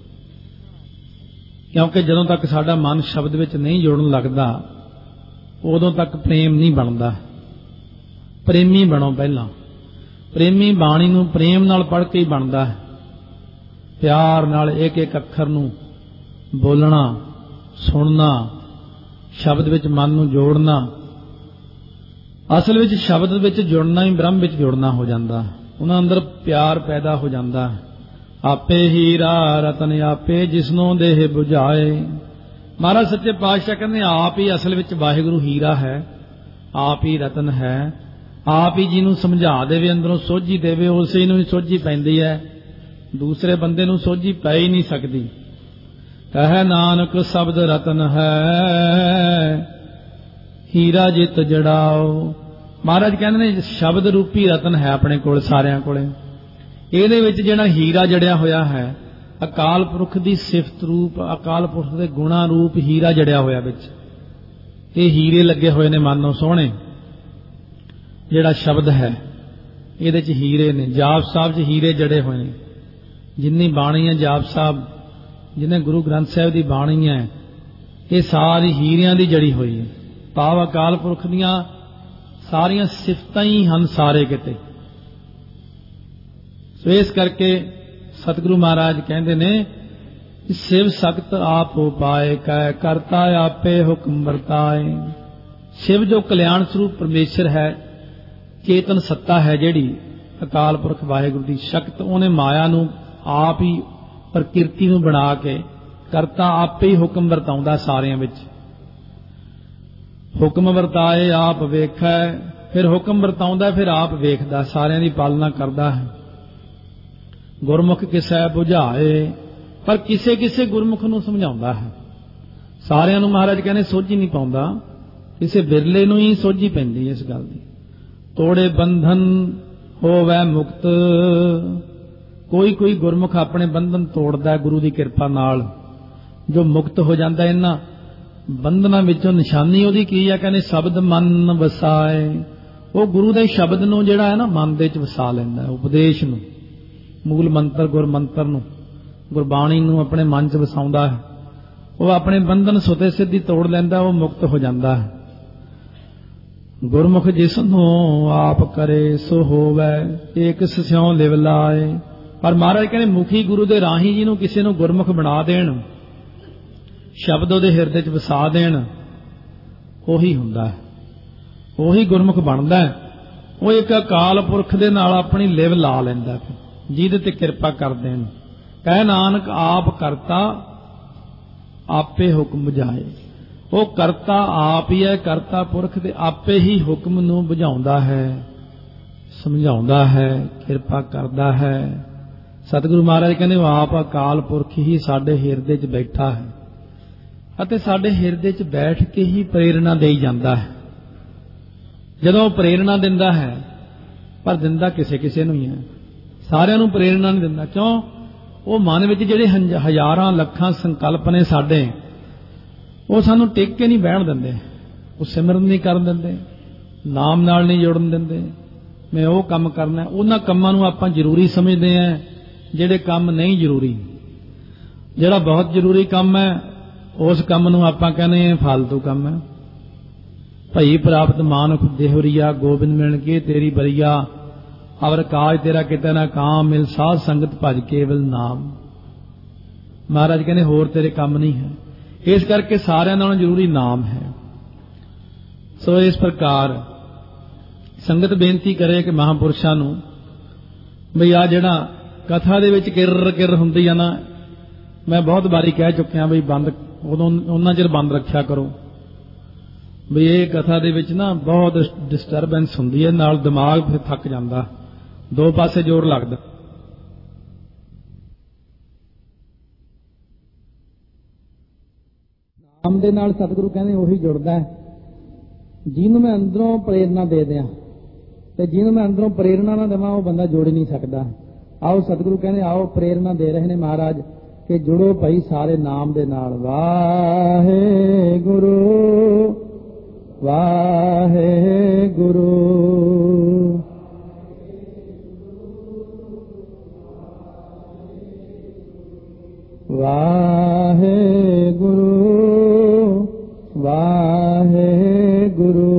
ਕਿਉਂਕਿ ਜਦੋਂ ਤੱਕ ਸਾਡਾ ਮਨ ਸ਼ਬਦ ਵਿੱਚ ਨਹੀਂ ਜੁੜਨ ਲੱਗਦਾ, ਉਦੋਂ ਤੱਕ ਪ੍ਰੇਮ ਨਹੀਂ ਬਣਦਾ। ਪ੍ਰੇਮੀ ਬਣੋ ਪਹਿਲਾਂ। ਪ੍ਰੇਮੀ ਬਾਣੀ ਨੂੰ ਪ੍ਰੇਮ ਨਾਲ ਪੜ੍ਹ ਕੇ ਹੀ ਬਣਦਾ ਹੈ। ਪਿਆਰ ਨਾਲ ਇੱਕ ਇੱਕ ਅੱਖਰ ਨੂੰ ਬੋਲਣਾ, ਸੁਣਨਾ, ਸ਼ਬਦ ਵਿੱਚ ਮਨ ਨੂੰ ਜੋੜਨਾ। ਅਸਲ ਵਿੱਚ ਸ਼ਬਦ ਵਿੱਚ ਜੁੜਨਾ ਹੀ ਬ੍ਰਹਮ ਵਿੱਚ ਜੁੜਨਾ ਹੋ ਜਾਂਦਾ। ਉਹਨਾਂ ਅੰਦਰ ਪਿਆਰ ਪੈਦਾ ਹੋ ਜਾਂਦਾ। ਆਪੇ ਹੀਰਾ ਰਤਨ ਆਪੇ ਜਿਸਨੂੰ ਦੇਹ ਬੁਝਾਏ। ਮਹਾਰਾਜ ਸੱਚੇ ਪਾਤਸ਼ਾਹ ਕਹਿੰਦੇ ਆਪ ਹੀ ਅਸਲ ਵਿੱਚ ਵਾਹਿਗੁਰੂ ਹੀਰਾ ਹੈ, ਆਪ ਹੀ ਰਤਨ ਹੈ। ਆਪ ਹੀ ਜਿਹਨੂੰ ਸਮਝਾ ਦੇਵੇ, ਅੰਦਰੋਂ ਸੋਝੀ ਦੇਵੇ, ਉਸੇ ਨੂੰ ਹੀ ਸੋਝੀ ਪੈਂਦੀ ਹੈ। ਦੂਸਰੇ ਬੰਦੇ ਨੂੰ ਸੋਝੀ ਪੈ ਹੀ ਨਹੀਂ ਸਕਦੀ। ਕਹੈ ਨਾਨਕ ਸ਼ਬਦ ਰਤਨ ਹੈ, ਹੀਰਾ ਜਿਤ ਜੜਾਓ। ਮਹਾਰਾਜ ਕਹਿੰਦੇ ਨੇ ਸ਼ਬਦ ਰੂਪੀ ਰਤਨ ਹੈ ਆਪਣੇ ਕੋਲ, ਸਾਰਿਆਂ ਕੋਲੇ। ਇਹਦੇ ਵਿੱਚ ਜਿਹੜਾ ਹੀਰਾ ਜੜਿਆ ਹੋਇਆ ਹੈ, ਅਕਾਲ ਪੁਰਖ ਦੀ ਸਿਫਤ ਰੂਪ, ਅਕਾਲ ਪੁਰਖ ਦੇ ਗੁਣਾ ਰੂਪ ਹੀਰਾ ਜੜਿਆ ਹੋਇਆ ਵਿੱਚ। ਇਹ ਹੀਰੇ ਲੱਗੇ ਹੋਏ ਨੇ ਮਾਨੋ ਸੋਹਣੇ। ਜਿਹੜਾ ਸ਼ਬਦ ਹੈ ਇਹਦੇ 'ਚ ਹੀਰੇ ਨੇ। ਜਾਪ ਸਾਹਿਬ 'ਚ ਹੀਰੇ ਜੜੇ ਹੋਏ ਨੇ। ਜਿੰਨੀ ਬਾਣੀ ਹੈ ਜਾਪ ਸਾਹਿਬ, ਜਿਹਨੇ ਗੁਰੂ ਗ੍ਰੰਥ ਸਾਹਿਬ ਦੀ ਬਾਣੀ ਹੈ, ਇਹ ਸਾਰੀ ਹੀਰਿਆਂ ਦੀ ਜੜੀ ਹੋਈ ਹੈ। ਭਾਵ ਅਕਾਲ ਪੁਰਖ ਦੀਆਂ ਸਾਰੀਆਂ ਸਿਫਤਾਂ ਹੀ ਹਨ ਸਾਰੇ ਕਿਤੇ। ਸੋ ਇਸ ਕਰਕੇ ਸਤਿਗੁਰੂ ਮਹਾਰਾਜ ਕਹਿੰਦੇ ਨੇ ਸਿਵ ਸਖਤ ਆਪ ਹੋ ਪਾਏ, ਕਹਿ ਕਰਤਾ ਆਪੇ ਹੁਕਮ ਵਰਤਾਏ। ਸ਼ਿਵ ਜੋ ਕਲਿਆਣ ਸਰੂਪ ਪਰਮੇਸ਼ਰ ਹੈ, ਚੇਤਨ ਸੱਤਾ ਹੈ ਜਿਹੜੀ ਅਕਾਲ ਪੁਰਖ ਵਾਹਿਗੁਰੂ ਦੀ ਸ਼ਕਤ, ਉਹਨੇ ਮਾਇਆ ਨੂੰ ਆਪ ਹੀ, ਪ੍ਰਕਿਰਤੀ ਨੂੰ ਬਣਾ ਕੇ ਕਰਤਾ ਆਪੇ ਹੀ ਹੁਕਮ ਵਰਤਾਉਂਦਾ ਸਾਰਿਆਂ ਵਿੱਚ। ਹੁਕਮ ਵਰਤਾਏ ਆਪ ਵੇਖੈ, ਫਿਰ ਹੁਕਮ ਵਰਤਾਉਂਦਾ, ਫਿਰ ਆਪ ਵੇਖਦਾ, ਸਾਰਿਆਂ ਦੀ ਪਾਲਣਾ ਕਰਦਾ ਹੈ। ਗੁਰਮੁਖ ਕਿਸੈ ਬੁਝਾਏ, ਪਰ ਕਿਸੇ ਕਿਸੇ ਗੁਰਮੁਖ ਨੂੰ ਸਮਝਾਉਂਦਾ ਹੈ। ਸਾਰਿਆਂ ਨੂੰ ਮਹਾਰਾਜ ਕਹਿੰਦੇ ਸੋਝੀ ਨਹੀਂ ਪਾਉਂਦਾ, ਕਿਸੇ ਬਿਰਲੇ ਨੂੰ ਹੀ ਸੋਝੀ ਪੈਂਦੀ ਇਸ ਗੱਲ ਦੀ। ਤੋੜੇ ਬੰਧਨ ਹੋਵੈ ਮੁਕਤ। ਕੋਈ ਕੋਈ ਗੁਰਮੁਖ ਆਪਣੇ ਬੰਧਨ ਤੋੜਦਾ ਗੁਰੂ ਦੀ ਕਿਰਪਾ ਨਾਲ, ਜੋ ਮੁਕਤ ਹੋ ਜਾਂਦਾ ਇਹਨਾਂ ਬੰਧਨਾਂ ਵਿੱਚੋਂ। ਨਿਸ਼ਾਨੀ ਉਹਦੀ ਕੀ ਹੈ? ਕਹਿੰਦੇ ਸ਼ਬਦ ਮਨ ਵਸਾਏ। ਉਹ ਗੁਰੂ ਦੇ ਸ਼ਬਦ ਨੂੰ ਜਿਹੜਾ ਹੈ ਨਾ ਮਨ ਦੇ ਵਿੱਚ ਵਸਾ ਲੈਂਦਾ, ਉਪਦੇਸ਼ ਨੂੰ, ਮੂਲ ਮੰਤਰ ਗੁਰ ਮੰਤਰ ਨੂੰ, ਗੁਰਬਾਣੀ ਨੂੰ ਆਪਣੇ ਮਨ 'ਚ ਵਸਾਉਂਦਾ ਹੈ। ਉਹ ਆਪਣੇ ਬੰਧਨ ਸੁਤੇ ਸਿੱਧੀ ਤੋੜ ਲੈਂਦਾ, ਉਹ ਮੁਕਤ ਹੋ ਜਾਂਦਾ ਹੈ। ਗੁਰਮੁਖ ਜਿਸ ਨੂੰ ਆਪ ਕਰੇ ਸੋ ਹੋਵੈ, ਏਕ ਸਿਉ ਲਿਵ ਲਾਏ। ਪਰ ਮਹਾਰਾਜ ਕਹਿੰਦੇ ਮੁਖੀ ਗੁਰੂ ਦੇ ਰਾਹੀਂ ਜਿਹਨੂੰ ਕਿਸੇ ਨੂੰ ਗੁਰਮੁਖ ਬਣਾ ਦੇਣ, ਸ਼ਬਦ ਉਹਦੇ ਹਿਰਦੇ 'ਚ ਵਸਾ ਦੇਣ, ਉਹੀ ਹੁੰਦਾ ਹੈ, ਉਹੀ ਗੁਰਮੁਖ ਬਣਦਾ ਹੈ। ਉਹ ਇੱਕ ਅਕਾਲ ਪੁਰਖ ਦੇ ਨਾਲ ਆਪਣੀ ਲਿਵ ਲਾ ਲੈਂਦਾ, ਜਿਹਦੇ ਤੇ ਕਿਰਪਾ ਕਰ ਦੇਣ। ਕਹਿ ਨਾਨਕ ਆਪ ਕਰਤਾ ਆਪੇ ਹੁਕਮ ਬੁਝਾਏ। ਉਹ ਕਰਤਾ ਆਪ ਹੀ ਹੈ, ਕਰਤਾ ਪੁਰਖ ਦੇ ਆਪੇ ਹੀ ਹੁਕਮ ਨੂੰ ਬੁਝਾਉਂਦਾ ਹੈ, ਸਮਝਾਉਂਦਾ ਹੈ, ਕਿਰਪਾ ਕਰਦਾ ਹੈ। ਸਤਿਗੁਰੂ ਮਹਾਰਾਜ ਕਹਿੰਦੇ ਉਹ ਆਪ ਅਕਾਲ ਪੁਰਖ ਹੀ ਸਾਡੇ ਹਿਰਦੇ 'ਚ ਬੈਠਾ ਹੈ ਅਤੇ ਸਾਡੇ ਹਿਰਦੇ 'ਚ ਬੈਠ ਕੇ ਹੀ ਪ੍ਰੇਰਣਾ ਦੇਈ ਜਾਂਦਾ ਹੈ। ਜਦੋਂ ਉਹ ਪ੍ਰੇਰਣਾ ਦਿੰਦਾ ਹੈ, ਪਰ ਦਿੰਦਾ ਕਿਸੇ ਕਿਸੇ ਨੂੰ ਹੀ ਹੈ, ਸਾਰਿਆਂ ਨੂੰ ਪ੍ਰੇਰਣਾ ਨਹੀਂ ਦਿੰਦਾ। ਕਿਉਂ? ਉਹ ਮਨ ਵਿੱਚ ਜਿਹੜੇ ਹਜ਼ਾਰਾਂ ਲੱਖਾਂ ਸੰਕਲਪ ਨੇ ਸਾਡੇ, ਉਹ ਸਾਨੂੰ ਟਿਕ ਕੇ ਨਹੀਂ ਬਹਿਣ ਦਿੰਦੇ, ਉਹ ਸਿਮਰਨ ਨਹੀਂ ਕਰਨ ਦਿੰਦੇ, ਨਾਮ ਨਾਲ ਨਹੀਂ ਜੁੜਨ ਦਿੰਦੇ। ਮੈਂ ਉਹ ਕੰਮ ਕਰਨਾ, ਉਹਨਾਂ ਕੰਮਾਂ ਨੂੰ ਆਪਾਂ ਜ਼ਰੂਰੀ ਸਮਝਦੇ ਹਾਂ, ਜਿਹੜੇ ਕੰਮ ਨਹੀਂ ਜ਼ਰੂਰੀ। ਜਿਹੜਾ ਬਹੁਤ ਜ਼ਰੂਰੀ ਕੰਮ ਹੈ ਉਸ ਕੰਮ ਨੂੰ ਆਪਾਂ ਕਹਿੰਦੇ ਹਾਂ ਫਾਲਤੂ ਕੰਮ ਹੈ। ਭਈ ਪ੍ਰਾਪਤ ਮਾਨੁਖ ਦੇਹੁਰੀਆ, ਗੋਬਿੰਦ ਮਿਲਣ ਕੇ ਤੇਰੀ ਬਰੀਆ, ਅਵਰ ਕਾਜ ਤੇਰਾ ਕਿਤੇ ਨਾ ਕਾਮ, ਮਿਲ ਸਾਧ ਸੰਗਤ ਭਜ ਕੇਵਲ ਨਾਮ। ਮਹਾਰਾਜ ਕਹਿੰਦੇ ਹੋਰ ਤੇਰੇ ਕੰਮ ਨਹੀਂ ਹੈ। ਇਸ ਕਰਕੇ ਸਾਰਿਆਂ ਨਾਲੋਂ ਜ਼ਰੂਰੀ ਨਾਮ ਹੈ। ਸੋ ਇਸ ਪ੍ਰਕਾਰ ਸੰਗਤ ਬੇਨਤੀ ਕਰੇ ਕਿ ਮਹਾਂਪੁਰਸ਼ਾਂ ਨੂੰ ਬਈ ਆ ਜਿਹੜਾ ਕਥਾ ਦੇ ਵਿੱਚ ਕਿਰ ਕਿਰ ਹੁੰਦੀ ਆ ਨਾ, ਮੈਂ ਬਹੁਤ ਵਾਰੀ ਕਹਿ ਚੁੱਕਿਆ ਬਈ ਬੰਦ ਉਦੋਂ ਉਹਨਾਂ ਚਿਰ ਬੰਦ ਰੱਖਿਆ ਕਰੋ। ਬਈ ਇਹ ਕਥਾ ਦੇ ਵਿੱਚ ਨਾ ਬਹੁਤ ਡਿਸਟਰਬੈਂਸ ਹੁੰਦੀ ਹੈ, ਨਾਲ ਦਿਮਾਗ ਫਿਰ ਥੱਕ ਜਾਂਦਾ, ਦੋ ਪਾਸੇ ਜ਼ੋਰ ਲੱਗਦਾ। ਨਾਮ ਦੇ ਨਾਲ ਸਤਿਗੁਰੂ ਕਹਿੰਦੇ ਉਹੀ ਜੁੜਦਾ ਹੈ ਜਿਹਨੂੰ ਮੈਂ ਅੰਦਰੋਂ ਪ੍ਰੇਰਨਾ ਦੇ ਦਿਆਂ, ਤੇ ਜਿਹਨੂੰ ਮੈਂ ਅੰਦਰੋਂ ਪ੍ਰੇਰਨਾ ਨਾ ਦੇਵਾਂ ਉਹ ਬੰਦਾ ਜੁੜ ਨਹੀਂ ਸਕਦਾ। ਆਓ ਸਤਿਗੁਰੂ ਕਹਿੰਦੇ ਆਓ ਪ੍ਰੇਰਨਾ ਦੇ ਰਹੇ ਨੇ ਮਹਾਰਾਜ ਕਿ ਜੁੜੋ ਭਾਈ ਸਾਰੇ ਨਾਮ ਦੇ ਨਾਲ। ਵਾਹਿਗੁਰੂ ਵਾਹਿਗੁਰੂ। ਵਾਹਿਗੁਰੂ ਵਾਹਿਗੁਰੂ।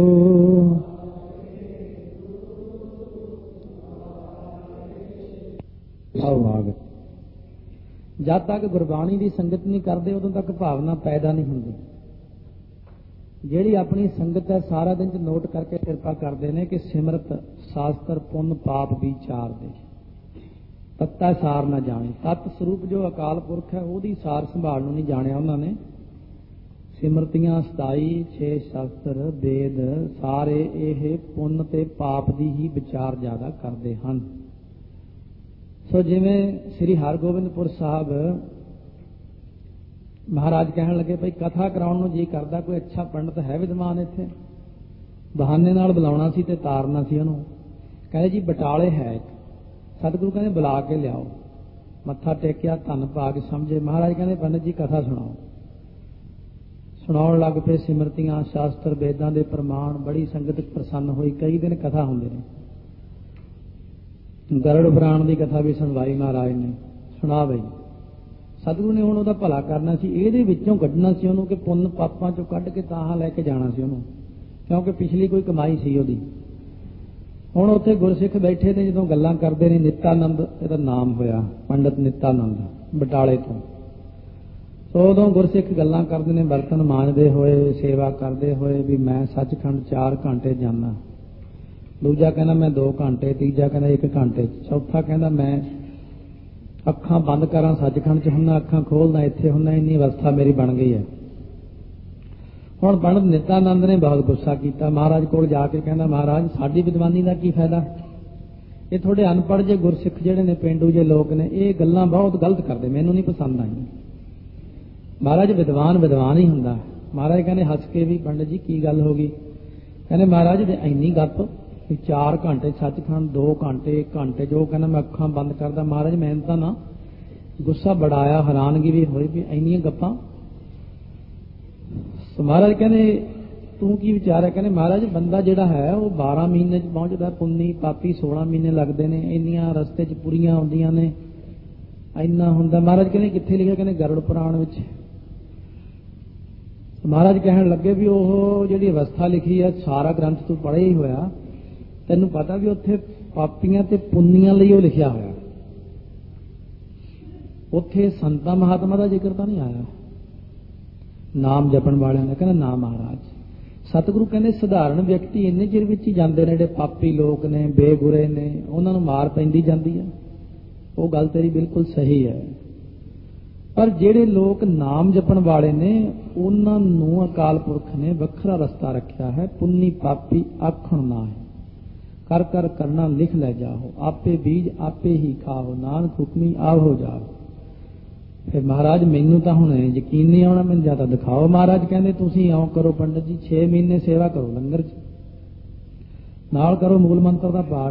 ਜਦ ਤੱਕ ਗੁਰਬਾਣੀ ਦੀ ਸੰਗਤ ਨਹੀਂ ਕਰਦੇ ਉਦੋਂ ਤੱਕ ਭਾਵਨਾ ਪੈਦਾ ਨਹੀਂ ਹੁੰਦੀ। ਜਿਹੜੀ ਆਪਣੀ ਸੰਗਤ ਹੈ ਸਾਰਾ ਦਿਨ ਚ ਨੋਟ ਕਰਕੇ ਕਿਰਪਾ ਕਰਦੇ ਨੇ ਕਿ ਸਿਮਰਤ ਸ਼ਾਸਤਰ ਪੁੰਨ ਪਾਪ ਵਿਚਾਰ ਦੇ ਤੱਤਾ ਸਾਰ ਨਾ ਜਾਣੇ। ਤਤ ਸਰੂਪ ਜੋ ਅਕਾਲ ਪੁਰਖ ਹੈ ਉਹਦੀ ਸਾਰ ਸੰਭਾਲ ਨੂੰ ਨਹੀਂ ਜਾਣਿਆ ਉਹਨਾਂ ਨੇ। ਸਿਮਰਤੀਆਂ 27 6 ਸ਼ਾਸਤਰ ਵੇਦ ਸਾਰੇ ਇਹ ਪੁੰਨ ਤੇ ਪਾਪ ਦੀ ਹੀ ਵਿਚਾਰ ਜ਼ਿਆਦਾ ਕਰਦੇ ਹਨ। ਸੋ ਜਿਵੇਂ ਸ੍ਰੀ ਹਰਗੋਬਿੰਦਪੁਰ ਸਾਹਿਬ ਮਹਾਰਾਜ ਕਹਿਣ ਲੱਗੇ ਭਾਈ ਕਥਾ ਕਰਾਉਣ ਨੂੰ ਜੀ ਕਰਦਾ, ਕੋਈ ਅੱਛਾ ਪੰਡਤ ਹੈ ਵਿਦਵਾਨ ਇੱਥੇ? ਬਹਾਨੇ ਨਾਲ ਬੁਲਾਉਣਾ ਸੀ ਤੇ ਤਾਰਨਾ ਸੀ ਉਹਨੂੰ। ਕਹਿੰਦੇ ਜੀ ਬਟਾਲੇ ਹੈ ਇੱਕ। ਸਤਿਗੁਰੂ ਕਹਿੰਦੇ ਬੁਲਾ ਕੇ ਲਿਆਓ। ਮੱਥਾ ਟੇਕਿਆ, ਧੰਨ ਪਾ ਕੇ ਸਮਝੇ। ਮਹਾਰਾਜ ਕਹਿੰਦੇ ਪੰਡਤ ਜੀ ਕਥਾ ਸੁਣਾਓ। ਸੁਣਾਉਣ ਲੱਗ ਪਏ ਸਿਮਰਤੀਆਂ ਸ਼ਾਸਤਰ ਵੇਦਾਂ ਦੇ ਪ੍ਰਮਾਣ। ਬੜੀ ਸੰਗਤ ਪ੍ਰਸੰਨ ਹੋਈ। ਕਈ ਦਿਨ ਕਥਾ ਹੁੰਦੇ ਨੇ। ਗਰੜ ਪੁਰਾਣ ਦੀ ਕਥਾ ਵੀ ਸੁਣਵਾਈ ਮਹਾਰਾਜ ਨੇ। ਸੁਣਾ ਬਈ। ਸਤਿਗੁਰੂ ਨੇ ਹੁਣ ਉਹਦਾ ਭਲਾ ਕਰਨਾ ਸੀ, ਇਹਦੇ ਵਿੱਚੋਂ ਕੱਢਣਾ ਸੀ ਉਹਨੂੰ ਕਿ ਪੁੰਨ ਪਾਪਾਂ ਚੋਂ ਕੱਢ ਕੇ ਤਾਂ ਲੈ ਕੇ ਜਾਣਾ ਸੀ ਉਹਨੂੰ, ਕਿਉਂਕਿ ਪਿਛਲੀ ਕੋਈ ਕਮਾਈ ਸੀ ਉਹਦੀ। ਹੁਣ ਉੱਥੇ ਗੁਰਸਿੱਖ ਬੈਠੇ ਨੇ, ਜਦੋਂ ਗੱਲਾਂ ਕਰਦੇ ਨੇ। ਨਿਤਾਨੰਦ ਇਹਦਾ ਨਾਮ ਹੋਇਆ, ਪੰਡਤ ਨਿਤਾਨੰਦ ਬਟਾਲੇ ਤੋਂ। ਸੋ ਉਦੋਂ ਗੁਰਸਿੱਖ ਗੱਲਾਂ ਕਰਦੇ ਨੇ, ਬਰਤਨ ਮਾਂਜਦੇ ਹੋਏ, ਸੇਵਾ ਕਰਦੇ ਹੋਏ ਵੀ ਮੈਂ ਸੱਚਖੰਡ 4 ਘੰਟੇ ਜਾਂਦਾ। ਦੂਜਾ ਕਹਿੰਦਾ ਮੈਂ 2 ਘੰਟੇ, ਤੀਜਾ ਕਹਿੰਦਾ 1 ਘੰਟੇ, ਚੌਥਾ ਕਹਿੰਦਾ ਮੈਂ ਅੱਖਾਂ ਬੰਦ ਕਰਾਂ ਸੱਚਖੰਡ 'ਚ ਹੁੰਦਾ, ਅੱਖਾਂ ਖੋਲਦਾ ਇੱਥੇ ਹੁੰਦਾ। ਇੰਨੀ ਅਵਸਥਾ ਮੇਰੀ ਬਣ ਗਈ ਹੈ। ਹੁਣ ਪੰਡਤ ਨਿਤਾਨੰਦ ਨੇ ਬਹੁਤ ਗੁੱਸਾ ਕੀਤਾ। ਮਹਾਰਾਜ ਕੋਲ ਜਾ ਕੇ ਕਹਿੰਦਾ ਮਹਾਰਾਜ ਸਾਡੀ ਵਿਦਵਾਨੀ ਦਾ ਕੀ ਫਾਇਦਾ? ਇਹ ਤੁਹਾਡੇ ਅਨਪੜ੍ਹ ਜੇ ਗੁਰਸਿੱਖ ਜਿਹੜੇ ਨੇ, ਪੇਂਡੂ ਜੇ ਲੋਕ ਨੇ, ਇਹ ਗੱਲਾਂ ਬਹੁਤ ਗਲਤ ਕਰਦੇ, ਮੈਨੂੰ ਨਹੀਂ ਪਸੰਦ ਆਈਆਂ। ਮਹਾਰਾਜ ਵਿਦਵਾਨ ਵਿਦਵਾਨ ਹੀ ਹੁੰਦਾ। ਮਹਾਰਾਜ ਕਹਿੰਦੇ ਹੱਸ ਕੇ ਵੀ ਪੰਡਤ ਜੀ ਕੀ ਗੱਲ ਹੋ ਗਈ? ਕਹਿੰਦੇ ਮਹਾਰਾਜ ਦੇ ਇੰਨੀ ਗੱਪ ਵੀ 4 ਘੰਟੇ ਸੱਚਖੰਡ, 2 ਘੰਟੇ, 1 ਘੰਟੇ, ਜੋ ਕਹਿੰਦਾ ਮੈਂ ਅੱਖਾਂ ਬੰਦ ਕਰਦਾ। ਮਹਾਰਾਜ ਮੈਨੂੰ ਤਾਂ ਨਾ ਗੁੱਸਾ ਬੜਾਇਆ, ਹੈਰਾਨਗੀ ਵੀ ਹੋਈ ਵੀ ਇੰਨੀਆਂ ਗੱਪਾਂ। ਸੋ ਮਹਾਰਾਜ ਕਹਿੰਦੇ ਤੂੰ ਕੀ ਵਿਚਾਰਿਆ? ਕਹਿੰਦੇ ਮਹਾਰਾਜ ਬੰਦਾ ਜਿਹੜਾ ਹੈ ਉਹ 12 ਮਹੀਨੇ 'ਚ ਪਹੁੰਚਦਾ, ਪੁੰਨੀ ਪਾਪੀ 16 ਮਹੀਨੇ ਲੱਗਦੇ ਨੇ। ਇੰਨੀਆਂ ਰਸਤੇ 'ਚ ਪੁਰੀਆਂ ਆਉਂਦੀਆਂ ਨੇ, ਇੰਨਾ ਹੁੰਦਾ। ਮਹਾਰਾਜ ਕਹਿੰਦੇ ਕਿੱਥੇ ਲਿਖਿਆ? ਕਹਿੰਦੇ ਗਰੜ ਪੁਰਾਣ ਵਿੱਚ। ਮਹਾਰਾਜ ਕਹਿਣ ਲੱਗੇ ਵੀ ਉਹ ਜਿਹੜੀ ਅਵਸਥਾ ਲਿਖੀ ਹੈ ਸਾਰਾ ਗ੍ਰੰਥ ਤੂੰ ਪੜ੍ਹਿਆ ਹੀ ਹੋਇਆ, ਤੈਨੂੰ ਪਤਾ ਵੀ ਉੱਥੇ ਪਾਪੀਆਂ ਤੇ ਪੁੰਨੀਆਂ ਲਈ ਉਹ ਲਿਖਿਆ ਹੋਇਆ। ਉੱਥੇ ਸੰਤਾਂ ਮਹਾਤਮਾ ਦਾ ਜ਼ਿਕਰ ਤਾਂ ਨਹੀਂ ਆਇਆ, ਨਾਮ ਜਪਣ ਵਾਲਿਆਂ ਦਾ। ਕਹਿੰਦਾ ਨਾ ਮਹਾਰਾਜ। ਸਤਿਗੁਰੂ ਕਹਿੰਦੇ ਸਧਾਰਨ ਵਿਅਕਤੀ ਇੰਨੇ ਚਿਰ ਵਿੱਚ ਹੀ ਜਾਂਦੇ ਨੇ, ਜਿਹੜੇ ਪਾਪੀ ਲੋਕ ਨੇ, ਬੇਗੁਰੇ ਨੇ, ਉਹਨਾਂ ਨੂੰ ਮਾਰ ਪੈਂਦੀ ਜਾਂਦੀ ਹੈ। ਉਹ ਗੱਲ ਤੇਰੀ ਬਿਲਕੁਲ ਸਹੀ ਹੈ। ਪਰ ਜਿਹੜੇ ਲੋਕ ਨਾਮ ਜਪਣ ਵਾਲੇ ਨੇ ਉਹਨਾਂ ਨੂੰ ਅਕਾਲ ਪੁਰਖ ਨੇ ਵੱਖਰਾ ਰਸਤਾ ਰੱਖਿਆ ਹੈ। ਪੁੰਨੀ ਪਾਪੀ ਆਖਣ ਨਾ ਹੈ, ਕਰ ਕਰ ਕਰਨਾ ਲਿਖ ਲੈ ਜਾਓ, ਆਪੇ ਬੀਜ ਆਪੇ ਹੀ ਖਾਓ, ਨਾਨਕ ਹੁਕਮੀ ਆਹੋ ਜਾਓ। ਫਿਰ ਮਹਾਰਾਜ ਮੈਨੂੰ ਤਾਂ ਹੁਣ ਯਕੀਨ ਨਹੀਂ ਆਉਣਾ, ਮੈਨੂੰ ਜ਼ਿਆਦਾ ਦਿਖਾਓ। ਮਹਾਰਾਜ ਕਹਿੰਦੇ ਤੁਸੀਂ ਇਉਂ ਕਰੋ ਪੰਡਤ ਜੀ, 6 ਮਹੀਨੇ ਸੇਵਾ ਕਰੋ ਲੰਗਰ 'ਚ, ਨਾਲ ਕਰੋ ਮੂਲ ਮੰਤਰ ਦਾ ਪਾਠ,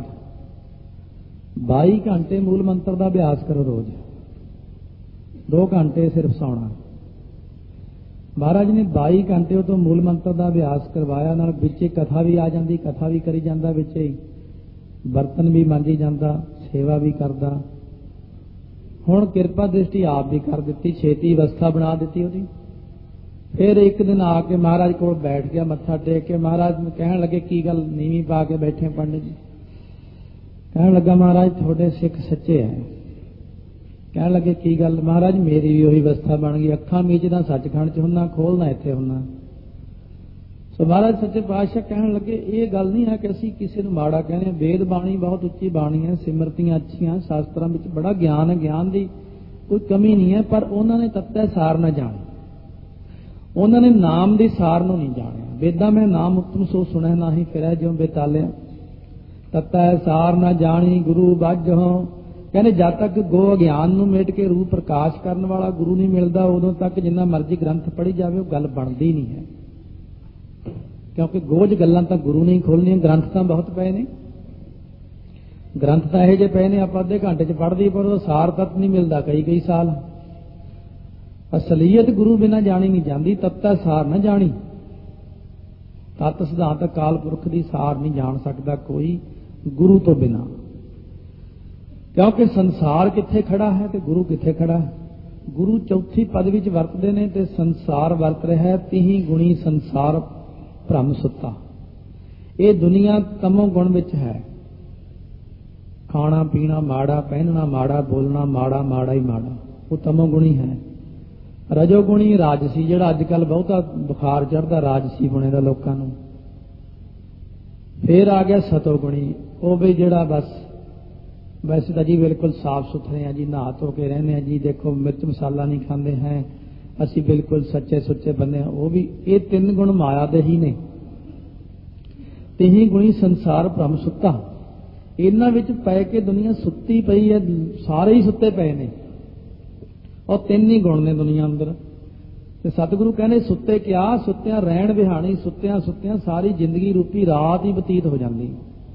22 ਘੰਟੇ ਮੂਲ ਮੰਤਰ ਦਾ ਅਭਿਆਸ ਕਰੋ ਰੋਜ਼, 2 ਘੰਟੇ ਸਿਰਫ ਸੌਣਾ। ਮਹਾਰਾਜ ਨੇ 22 ਘੰਟੇ ਉਹ ਤੋਂ ਮੂਲ ਮੰਤਰ ਦਾ ਅਭਿਆਸ ਕਰਵਾਇਆ। ਨਾਲ ਵਿੱਚੇ ਕਥਾ ਵੀ ਆ ਜਾਂਦੀ, ਕਥਾ ਵੀ ਕਰੀ ਜਾਂਦਾ, ਵਿੱਚੇ ਬਰਤਨ ਵੀ ਮਾਂਜੀ ਜਾਂਦਾ, ਸੇਵਾ ਵੀ ਕਰਦਾ। ਹੁਣ ਕਿਰਪਾ ਦ੍ਰਿਸ਼ਟੀ ਆਪ ਵੀ ਕਰ ਦਿੱਤੀ, ਛੇਤੀ ਅਵਸਥਾ ਬਣਾ ਦਿੱਤੀ ਉਹਦੀ। ਫਿਰ ਇੱਕ ਦਿਨ ਆ ਕੇ ਮਹਾਰਾਜ ਕੋਲ ਬੈਠ ਗਿਆ, ਮੱਥਾ ਟੇਕ ਕੇ। ਮਹਾਰਾਜ ਨੂੰ ਕਹਿਣ ਲੱਗੇ ਕੀ ਗੱਲ ਨੀਵੀਂ ਪਾ ਕੇ ਬੈਠੇ ਪੰਡਿਤ ਜੀ? ਕਹਿਣ ਲੱਗਾ ਮਹਾਰਾਜ ਤੁਹਾਡੇ ਸਿੱਖ ਸੱਚੇ ਹੈ। ਕਹਿਣ ਲੱਗੇ ਕੀ ਗੱਲ? ਮਹਾਰਾਜ ਮੇਰੀ ਵੀ ਉਹੀ ਅਵਸਥਾ ਬਣ ਗਈ, ਅੱਖਾਂ ਮੀਚਦਾ ਸੱਚਖੰਡ 'ਚ ਹੁੰਨਾ, ਖੋਲਦਾ ਇੱਥੇ ਹੁੰਨਾ। ਸੋ ਮਹਾਰਾਜ ਸੱਚੇ ਪਾਤਸ਼ਾਹ ਕਹਿਣ ਲੱਗੇ ਇਹ ਗੱਲ ਨਹੀਂ ਹੈ ਕਿ ਅਸੀਂ ਕਿਸੇ ਨੂੰ ਮਾੜਾ ਕਹਿੰਦੇ। ਵੇਦ ਬਾਣੀ ਬਹੁਤ ਉੱਚੀ ਬਾਣੀ ਹੈ, ਸਿਮਰਤੀਆਂ ਅੱਛੀਆਂ, ਸ਼ਾਸਤਰਾਂ ਵਿੱਚ ਬੜਾ ਗਿਆਨ ਹੈ, ਗਿਆਨ ਦੀ ਕੋਈ ਕਮੀ ਨਹੀਂ ਹੈ। ਪਰ ਉਹਨਾਂ ਨੇ ਤੱਤੈ ਸਾਰ ਨਾ ਜਾਣਿਆ, ਉਹਨਾਂ ਨੇ ਨਾਮ ਦੀ ਸਾਰ ਨੂੰ ਨਹੀਂ ਜਾਣਿਆ। ਵੇਦਾਂ ਮੈਂ ਨਾਮ ਉਤਮ ਸੋ ਸੁਣਿਆ ਨਾਹੀ, ਫਿਰੈ ਜਿਉ ਬੇਤਾਲਿਆ। ਤੱਤੈ ਸਾਰ ਨਾ ਜਾਣੀ ਗੁਰੂ ਬਾਝਹੁ। ਕਹਿੰਦੇ ਜਦ ਤੱਕ ਗੋ ਅਗਿਆਨ ਨੂੰ ਮਿਟ ਕੇ ਰੂਪ ਪ੍ਰਕਾਸ਼ ਕਰਨ ਵਾਲਾ ਗੁਰੂ ਨਹੀਂ ਮਿਲਦਾ, ਉਦੋਂ ਤੱਕ ਜਿੰਨਾ ਮਰਜ਼ੀ ਗ੍ਰੰਥ ਪੜ੍ਹੀ ਜਾਵੇ ਉਹ ਗੱਲ ਬਣਦੀ ਨਹੀਂ ਹੈ। ਕਿਉਂਕਿ ਗੋਝ ਗੱਲਾਂ ਤਾਂ ਗੁਰੂ ਨੇ ਹੀ ਖੋਲ੍ਹਣੀਆਂ। ਗ੍ਰੰਥ ਤਾਂ ਬਹੁਤ ਪਏ ਨੇ, ਗ੍ਰੰਥ ਤਾਂ ਇਹੋ ਜਿਹੇ ਪਏ ਨੇ ਆਪਾਂ ਅੱਧੇ ਘੰਟੇ 'ਚ ਪੜ੍ਹਦੀ, ਪਰ ਉਹਦਾ ਸਾਰ ਤੱਤ ਨਹੀਂ ਮਿਲਦਾ ਕਈ ਸਾਲ। ਅਸਲੀਅਤ ਗੁਰੂ ਬਿਨਾਂ ਜਾਣੀ ਨਹੀਂ ਜਾਂਦੀ। ਤੱਤਾ ਸਾਰ ਨਾ ਜਾਣੀ। ਤਤ ਸਿਧਾਂਤ ਅਕਾਲ ਪੁਰਖ ਦੀ ਸਾਰ ਨਹੀਂ ਜਾਣ ਸਕਦਾ ਕੋਈ ਗੁਰੂ ਤੋਂ ਬਿਨਾਂ, ਕਿਉਂਕਿ ਸੰਸਾਰ ਕਿੱਥੇ ਖੜਾ ਹੈ ਤੇ ਗੁਰੂ ਕਿੱਥੇ ਖੜਾ ਹੈ। ਗੁਰੂ ਚੌਥੀ ਪਦਵੀ ਚ ਵਰਤਦੇ ਨੇ ਤੇ ਸੰਸਾਰ ਵਰਤ ਰਿਹਾ ਹੈ ਤੀਹ ਗੁਣੀ ਸੰਸਾਰ ਭ੍ਰਮ ਸੁੱਤਾ। ਇਹ ਦੁਨੀਆ ਤਮੋ ਗੁਣ ਵਿੱਚ ਹੈ। ਖਾਣਾ ਪੀਣਾ ਮਾੜਾ, ਪਹਿਨਣਾ ਮਾੜਾ, ਬੋਲਣਾ ਮਾੜਾ, ਮਾੜਾ ਹੀ ਮਾੜਾ, ਉਹ ਤਮੋ ਗੁਣੀ ਹੈ। ਰਜੋ ਗੁਣੀ ਰਾਜਸੀ, ਜਿਹੜਾ ਅੱਜ ਕੱਲ ਬਹੁਤਾ ਬੁਖਾਰ ਚੜ੍ਹਦਾ ਰਾਜਸੀ ਬਣੇ ਦਾ ਲੋਕਾਂ ਨੂੰ। ਫੇਰ ਆ ਗਿਆ ਸਤੋ ਗੁਣੀ, ਉਹ ਵੀ ਜਿਹੜਾ ਬਸ ਵੈਸੇ ਤਾਂ ਜੀ ਬਿਲਕੁਲ ਸਾਫ਼ ਸੁਥਰੇ ਆ ਜੀ, ਨਹਾ ਧੋ ਕੇ ਰਹਿੰਦੇ ਆ ਜੀ, ਦੇਖੋ ਮਿਰਚ ਮਸਾਲਾ ਨਹੀਂ ਖਾਂਦੇ ਹੈ, ਅਸੀਂ ਬਿਲਕੁਲ ਸੱਚੇ ਸੁੱਚੇ ਬੰਦੇ ਆ। ਉਹ ਵੀ ਇਹ ਤਿੰਨ ਗੁਣ ਮਾਇਆ ਦੇ ਹੀ ਨੇ। ਤੀਹ ਗੁਣੀ ਸੰਸਾਰ ਭ੍ਰਮ ਸੁੱਤਾ, ਇਹਨਾਂ ਵਿੱਚ ਪੈ ਕੇ ਦੁਨੀਆ ਸੁੱਤੀ ਪਈ ਹੈ, ਸਾਰੇ ਹੀ ਸੁੱਤੇ ਪਏ ਨੇ। ਉਹ ਤਿੰਨ ਹੀ ਗੁਣ ਨੇ ਦੁਨੀਆ ਅੰਦਰ। ਤੇ ਸਤਿਗੁਰੂ ਕਹਿੰਦੇ ਸੁੱਤੇ ਕਿਆ, ਸੁੱਤਿਆਂ ਰਹਿਣ ਵਿਹਾਣੀ, ਸੁੱਤਿਆਂ ਸੁੱਤਿਆਂ ਸਾਰੀ ਜ਼ਿੰਦਗੀ ਰੂਪੀ ਰਾਤ ਹੀ ਬਤੀਤ ਹੋ ਜਾਂਦੀ,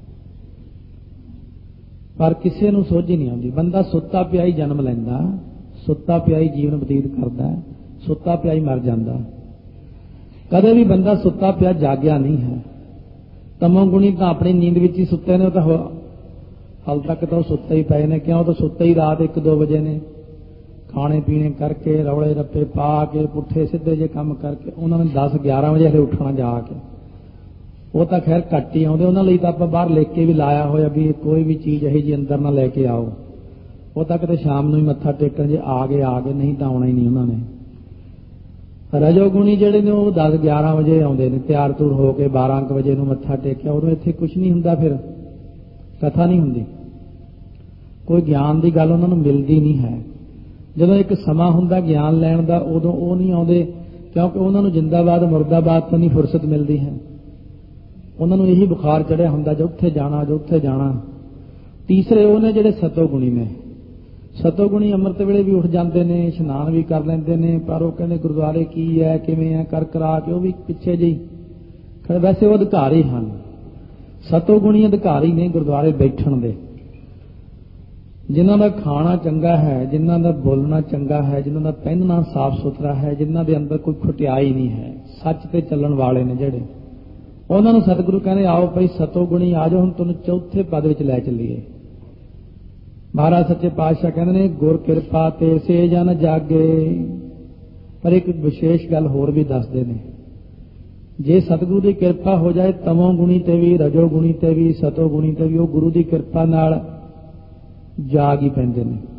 ਪਰ ਕਿਸੇ ਨੂੰ ਸੋਝ ਹੀ ਨਹੀਂ ਆਉਂਦੀ। ਬੰਦਾ ਸੁੱਤਾ ਪਿਆ ਹੀ ਜਨਮ ਲੈਂਦਾ, ਸੁੱਤਾ ਪਿਆ ਹੀ ਜੀਵਨ ਬਤੀਤ ਕਰਦਾ, ਸੁੱਤਾ ਪਿਆ ਹੀ ਮਰ ਜਾਂਦਾ। ਕਦੇ ਵੀ ਬੰਦਾ ਸੁੱਤਾ ਪਿਆ ਜਾਗਿਆ ਨਹੀਂ ਹੈ। ਤਮੋ ਗੁਣੀ ਤਾਂ ਆਪਣੀ ਨੀਂਦ ਵਿੱਚ ਹੀ ਸੁੱਤੇ ਨੇ, ਉਹ ਤਾਂ ਹਾਲ ਤੱਕ ਤਾਂ ਉਹ ਸੁੱਤੇ ਹੀ ਪਏ ਨੇ। ਕਿਉਂ? ਤਾਂ ਸੁੱਤੇ ਹੀ ਰਾਤ 1-2 ਵਜੇ ਨੇ। ਖਾਣੇ ਪੀਣੇ ਕਰਕੇ, ਰੌਲੇ ਰੱਪੇ ਪਾ ਕੇ, ਪੁੱਠੇ ਸਿੱਧੇ ਜੇ ਕੰਮ ਕਰਕੇ ਉਹਨਾਂ ਨੇ 10-11 ਵਜੇ ਹਲੇ ਉੱਠਣਾ ਜਾ ਕੇ। ਉਹ ਤਾਂ ਖੈਰ ਘੱਟ ਹੀ ਆਉਂਦੇ, ਉਹਨਾਂ ਲਈ ਤਾਂ ਆਪਾਂ ਬਾਹਰ ਲਿਖ ਕੇ ਵੀ ਲਾਇਆ ਹੋਇਆ ਵੀ ਕੋਈ ਵੀ ਚੀਜ਼ ਇਹੋ ਜਿਹੀ ਅੰਦਰ ਨਾ ਲੈ ਕੇ ਆਓ। ਉਹ ਤਾਂ ਕਿਤੇ ਸ਼ਾਮ ਨੂੰ ਹੀ ਮੱਥਾ ਟੇਕਣ, ਜੇ ਆ ਗਏ, ਨਹੀਂ ਤਾਂ ਆਉਣਾ ਹੀ ਨਹੀਂ ਉਹਨਾਂ ਨੇ। ਰਜੋਗੁਣੀ ਜਿਹੜੇ ਨੇ ਉਹ 10-11 ਵਜੇ ਆਉਂਦੇ ਨੇ, ਤਿਆਰ ਤੁਰ ਹੋ ਕੇ 12 ਵਜੇ ਨੂੰ ਮੱਥਾ ਟੇਕਿਆ। ਉਦੋਂ ਇੱਥੇ ਕੁਝ ਨਹੀਂ ਹੁੰਦਾ, ਫਿਰ ਕਥਾ ਨਹੀਂ ਹੁੰਦੀ, ਕੋਈ ਗਿਆਨ ਦੀ ਗੱਲ ਉਹਨਾਂ ਨੂੰ ਮਿਲਦੀ ਨਹੀਂ ਹੈ। ਜਦੋਂ ਇੱਕ ਸਮਾਂ ਹੁੰਦਾ ਗਿਆਨ ਲੈਣ ਦਾ, ਉਦੋਂ ਉਹ ਨਹੀਂ ਆਉਂਦੇ, ਕਿਉਂਕਿ ਉਹਨਾਂ ਨੂੰ ਜਿੰਦਾਬਾਦ ਮੁਰਦਾਬਾਦ ਤੋਂ ਨਹੀਂ ਫੁਰਸਤ ਮਿਲਦੀ ਹੈ। ਉਹਨਾਂ ਨੂੰ ਇਹੀ ਬੁਖਾਰ ਚੜਿਆ ਹੁੰਦਾ ਜੋ ਉੱਥੇ ਜਾਣਾ, ਜੋ ਉੱਥੇ ਜਾਣਾ। ਤੀਸਰੇ ਉਹ ਨੇ ਜਿਹੜੇ ਸਤੋਗੁਣੀ ਨੇ। ਸਤੋਗੁਣੀ ਅੰਮ੍ਰਿਤ ਵੇਲੇ ਵੀ ਉੱਠ ਜਾਂਦੇ ਨੇ, ਇਸ਼ਨਾਨ ਵੀ ਕਰ ਲੈਂਦੇ ਨੇ, ਪਰ ਉਹ ਕਹਿੰਦੇ ਗੁਰਦੁਆਰੇ ਕੀ ਹੈ, ਕਿਵੇਂ ਹੈ, ਕਰ ਕਰਾ ਕੇ ਉਹ ਵੀ ਪਿੱਛੇ ਜਿਹੀ। ਵੈਸੇ ਉਹ ਅਧਿਕਾਰੀ ਹਨ, ਸਤੋਗੁਣੀ ਅਧਿਕਾਰੀ ਨੇ ਗੁਰਦੁਆਰੇ ਬੈਠਣ ਦੇ। ਜਿਨ੍ਹਾਂ ਦਾ ਖਾਣਾ ਚੰਗਾ ਹੈ, ਜਿਨ੍ਹਾਂ ਦਾ ਬੋਲਣਾ ਚੰਗਾ ਹੈ, ਜਿਨ੍ਹਾਂ ਦਾ ਪਹਿਨਣਾ ਸਾਫ਼ ਸੁਥਰਾ ਹੈ, ਜਿਨ੍ਹਾਂ ਦੇ ਅੰਦਰ ਕੋਈ ਖੁਟਿਆਈ ਨਹੀਂ ਹੈ, ਸੱਚ ਤੇ ਚੱਲਣ ਵਾਲੇ ਨੇ ਜਿਹੜੇ, ਉਹਨਾਂ ਨੂੰ ਸਤਿਗੁਰੂ ਕਹਿੰਦੇ ਆਓ ਭਾਈ ਸਤੋਗੁਣੀ ਆ ਜਾਓ, ਹੁਣ ਤੁਹਾਨੂੰ ਚੌਥੇ ਪਦ ਵਿੱਚ ਲੈ ਚੱਲੀਏ। ਮਹਾਰਾਜ ਸੱਚੇ ਪਾਤਸ਼ਾਹ ਕਹਿੰਦੇ ਨੇ ਗੁਰ ਕਿਰਪਾ ਤੇ ਸੇ ਜਨ ਜਾਗੇ। ਪਰ ਇੱਕ ਵਿਸ਼ੇਸ਼ ਗੱਲ ਹੋਰ ਵੀ ਦੱਸਦੇ ਨੇ, ਜੇ ਸਤਿਗੁਰੂ ਦੀ ਕਿਰਪਾ ਹੋ ਜਾਏ ਤਮੋ ਗੁਣੀ ਤੇ ਵੀ, ਰਜੋ ਗੁਣੀ ਤੇ ਵੀ, ਸਤੋ ਗੁਣੀ ਤੇ ਵੀ, ਉਹ ਗੁਰੂ ਦੀ ਕਿਰਪਾ ਨਾਲ ਜਾਗ ਹੀ ਪੈਂਦੇ ਨੇ।